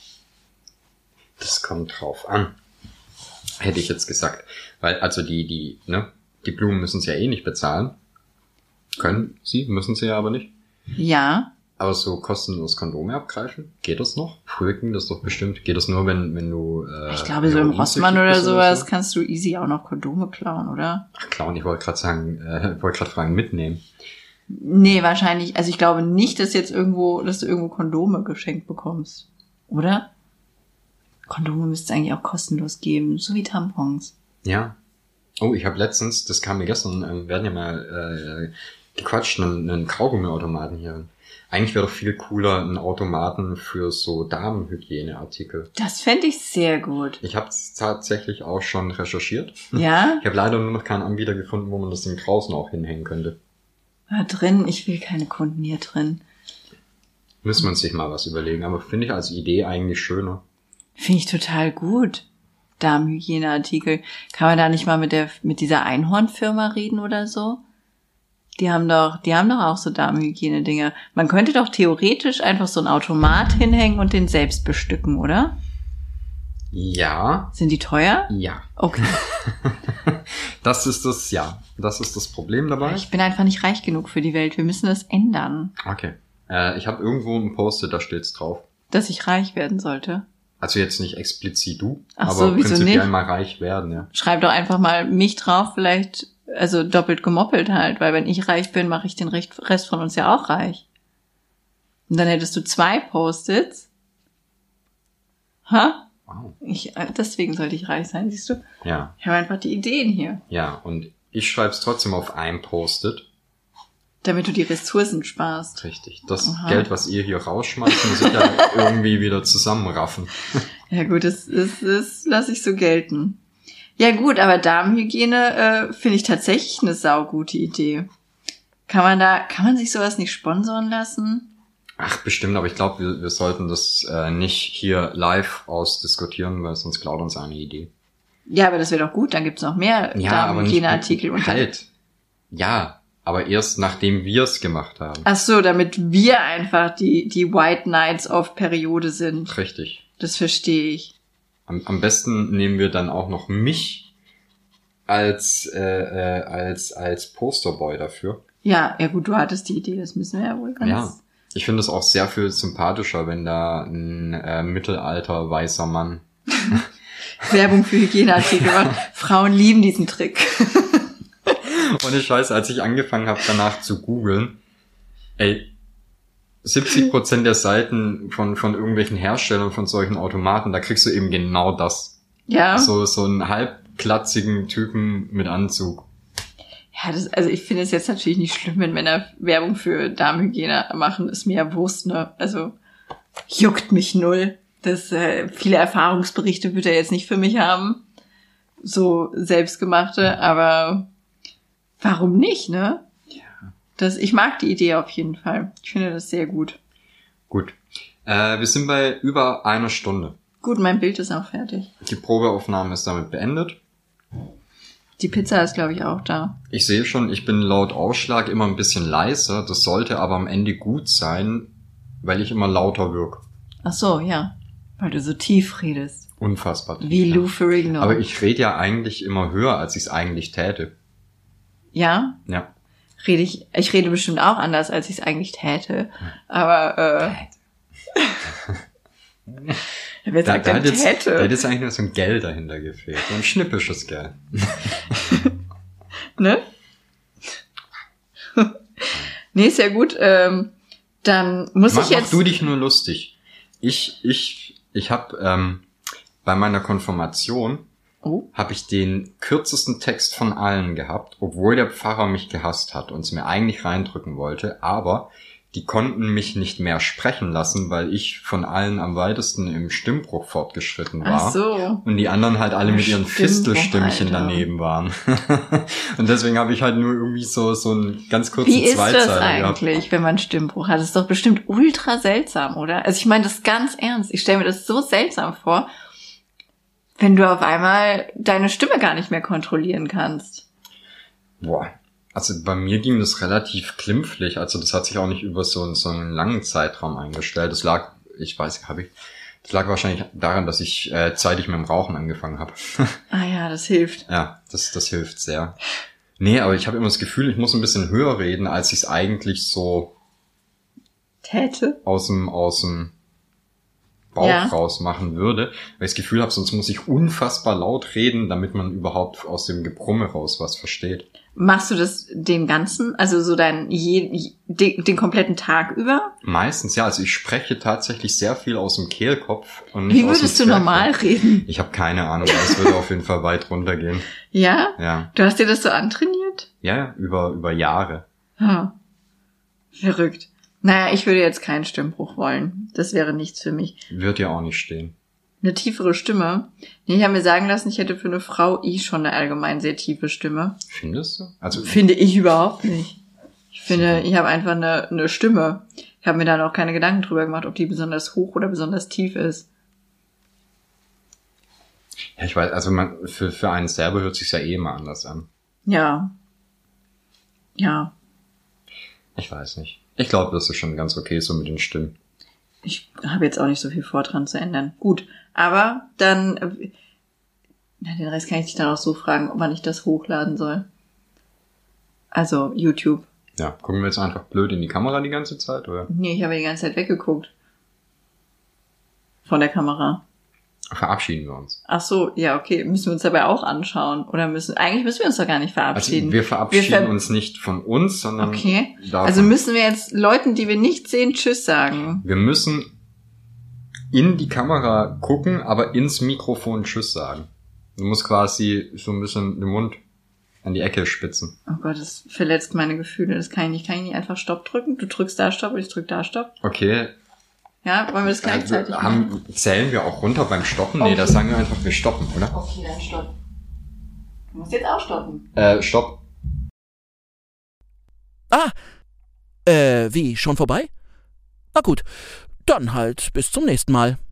Das kommt drauf an. Hätte ich jetzt gesagt. Weil, also die Blumen müssen sie ja eh nicht bezahlen. Müssen sie ja aber nicht. Ja. Aber so kostenlos Kondome abgreifen, geht das noch? Früher ging das doch bestimmt. Geht das nur, wenn du... Ich glaube, so im Rossmann oder sowas kannst du easy auch noch Kondome klauen, oder? Ach, klauen, ich wollte gerade fragen, mitnehmen. Nee, wahrscheinlich. Also ich glaube nicht, dass du irgendwo Kondome geschenkt bekommst. Oder? Kondome müsste es eigentlich auch kostenlos geben. So wie Tampons. Ja. Oh, ich habe letztens, das kam mir gestern, wir hatten ja mal gequatscht, einen Kaugummiautomaten hier. Eigentlich wäre doch viel cooler ein Automaten für so Damenhygieneartikel. Das fände ich sehr gut. Ich habe es tatsächlich auch schon recherchiert. Ja? Ich habe leider nur noch keinen Anbieter gefunden, wo man das Ding draußen auch hinhängen könnte. Da drin, ich will keine Kunden hier drin. Müsste man sich mal was überlegen, aber finde ich als Idee eigentlich schöner. Finde ich total gut. Darmhygieneartikel. Kann man da nicht mal mit dieser Einhornfirma reden oder so? Die haben doch auch so Darmhygiene-Dinge. Man könnte doch theoretisch einfach so einen Automat hinhängen und den selbst bestücken, oder? Ja. Sind die teuer? Ja. Okay. Das ist das Problem dabei. Ich bin einfach nicht reich genug für die Welt. Wir müssen das ändern. Okay. Ich habe irgendwo ein Post-it, da steht's drauf. Dass ich reich werden sollte. Also jetzt nicht explizit du, Ach aber so, wieso prinzipiell nicht? mal reich werden, ja. Schreib doch einfach mal mich drauf, vielleicht, also doppelt gemoppelt halt, weil wenn ich reich bin, mache ich den Rest von uns ja auch reich. Und dann hättest du 2 Post-its. Ha? Wow. Deswegen sollte ich reich sein, siehst du? Ja. Ich habe einfach die Ideen hier. Ja, und ich schreib's trotzdem auf ein Post-it. Damit du die Ressourcen sparst. Richtig. Das Aha. Geld, was ihr hier rausschmeißt, muss ich ja irgendwie wieder zusammenraffen. Ja gut, das lasse ich so gelten. Ja gut, aber Darmhygiene finde ich tatsächlich eine saugute Idee. Kann man sich sowas nicht sponsoren lassen? Ach, bestimmt, aber ich glaube, wir sollten das nicht hier live ausdiskutieren, weil sonst klaut uns eine Idee. Ja, aber das wäre doch gut, dann gibt's noch mehr Darmhygieneartikel. Ja, aber erst nachdem wir es gemacht haben. Ach so, damit wir einfach die White Knights auf Periode sind. Richtig. Das verstehe ich. Am besten nehmen wir dann auch noch mich als Posterboy dafür. Ja gut, du hattest die Idee, das müssen wir ja wohl ganz... Ja, ich finde es auch sehr viel sympathischer, wenn da ein mittelalter weißer Mann Werbung für Hygieneartikel macht. Frauen lieben diesen Trick. Ohne Scheiße, als ich angefangen habe, danach zu googeln, 70% der Seiten von irgendwelchen Herstellern von solchen Automaten, da kriegst du eben genau das. Ja. So einen halbklatzigen Typen mit Anzug. Ja, also ich finde es jetzt natürlich nicht schlimm, wenn Männer Werbung für Darmhygiene machen, ist mir ja Wurst, ne? Also juckt mich null. Viele Erfahrungsberichte wird er jetzt nicht für mich haben. So selbstgemachte, aber warum nicht, ne? Ja. Ich mag die Idee auf jeden Fall. Ich finde das sehr gut. Gut. Wir sind bei über 1 Stunde. Gut, mein Bild ist auch fertig. Die Probeaufnahme ist damit beendet. Die Pizza ist, glaube ich, auch da. Ich sehe schon, ich bin laut Ausschlag immer ein bisschen leiser. Das sollte aber am Ende gut sein, weil ich immer lauter wirke. Ach so, ja. Weil du so tief redest. Unfassbar tief. Wie Lou Ferrigno. Aber ich rede ja eigentlich immer höher, als ich es eigentlich täte. Ja? Ja. Ich rede bestimmt auch anders, als ich es eigentlich täte. Aber, wer sagt denn täte? Da hätte jetzt eigentlich nur so ein Gell dahinter gefehlt. So ein schnippisches Gell. Ne? Nee, ist ja gut. Dann muss ich jetzt... Mach du dich nur lustig. Ich habe bei meiner Konfirmation habe ich den kürzesten Text von allen gehabt, obwohl der Pfarrer mich gehasst hat und es mir eigentlich reindrücken wollte, aber die konnten mich nicht mehr sprechen lassen, weil ich von allen am weitesten im Stimmbruch fortgeschritten war. Ach so. Und die anderen halt alle mit ihren Fistelstimmchen Alter. daneben waren. Und deswegen habe ich halt nur irgendwie so einen ganz kurzen Wie ist Zweizeiler das eigentlich, gehabt. wenn man Stimmbruch hat? Das ist doch bestimmt ultra seltsam, oder? Also ich meine das ganz ernst. Ich stelle mir das so seltsam vor, wenn du auf einmal deine Stimme gar nicht mehr kontrollieren kannst. Boah. Also bei mir ging das relativ klimpflich. Also das hat sich auch nicht über so einen langen Zeitraum eingestellt. Das lag wahrscheinlich daran, dass ich zeitig mit dem Rauchen angefangen habe. Ah ja, das hilft. Ja, das hilft sehr. Nee, aber ich habe immer das Gefühl, ich muss ein bisschen höher reden, als ich es eigentlich so täte. Aus dem Bauch raus machen würde, weil ich das Gefühl habe, sonst muss ich unfassbar laut reden, damit man überhaupt aus dem Gebrumme raus was versteht. Machst du das den ganzen, also so den kompletten Tag über? Meistens, ja. Also ich spreche tatsächlich sehr viel aus dem Kehlkopf. Und nicht Wie würdest du normal reden? Ich habe keine Ahnung, aber es würde auf jeden Fall weit runtergehen. Ja? Ja. Du hast dir das so antrainiert? Ja, über Jahre. Hm. Verrückt. Naja, ich würde jetzt keinen Stimmbruch wollen. Das wäre nichts für mich. Wird ja auch nicht stehen. Eine tiefere Stimme? Nee, ich habe mir sagen lassen, ich hätte für eine Frau schon eine allgemein sehr tiefe Stimme. Findest du? Also finde ich überhaupt nicht. Ich finde, ich habe einfach eine Stimme. Ich habe mir da noch keine Gedanken drüber gemacht, ob die besonders hoch oder besonders tief ist. Ja, ich weiß, also für einen selber hört sich's ja eh immer anders an. Ja. Ja. Ich weiß nicht. Ich glaube, das ist schon ganz okay so mit den Stimmen. Ich habe jetzt auch nicht so viel vor, dran zu ändern. Gut, aber dann, den Rest kann ich dich dann auch so fragen, wann ich das hochladen soll. Also YouTube. Ja, gucken wir jetzt einfach blöd in die Kamera die ganze Zeit, oder? Nee, ich habe die ganze Zeit weggeguckt. Von der Kamera. Verabschieden wir uns. Ach so, ja, okay. Müssen wir uns dabei auch anschauen? Oder eigentlich müssen wir uns doch gar nicht verabschieden. Also wir verabschieden uns nicht von uns, sondern okay. davon. Also müssen wir jetzt Leuten, die wir nicht sehen, Tschüss sagen. Wir müssen in die Kamera gucken, aber ins Mikrofon Tschüss sagen. Du musst quasi so ein bisschen den Mund an die Ecke spitzen. Oh Gott, das verletzt meine Gefühle. Das kann ich nicht. Kann ich nicht einfach Stopp drücken? Du drückst da Stopp und ich drück da Stopp. Okay. Ja, wollen wir das gleichzeitig machen? Zählen wir auch runter beim Stoppen? Nee, da sagen wir einfach, wir stoppen, oder? Okay, dann stopp. Du musst jetzt auch stoppen. Stopp. Wie, schon vorbei? Na gut, dann halt bis zum nächsten Mal.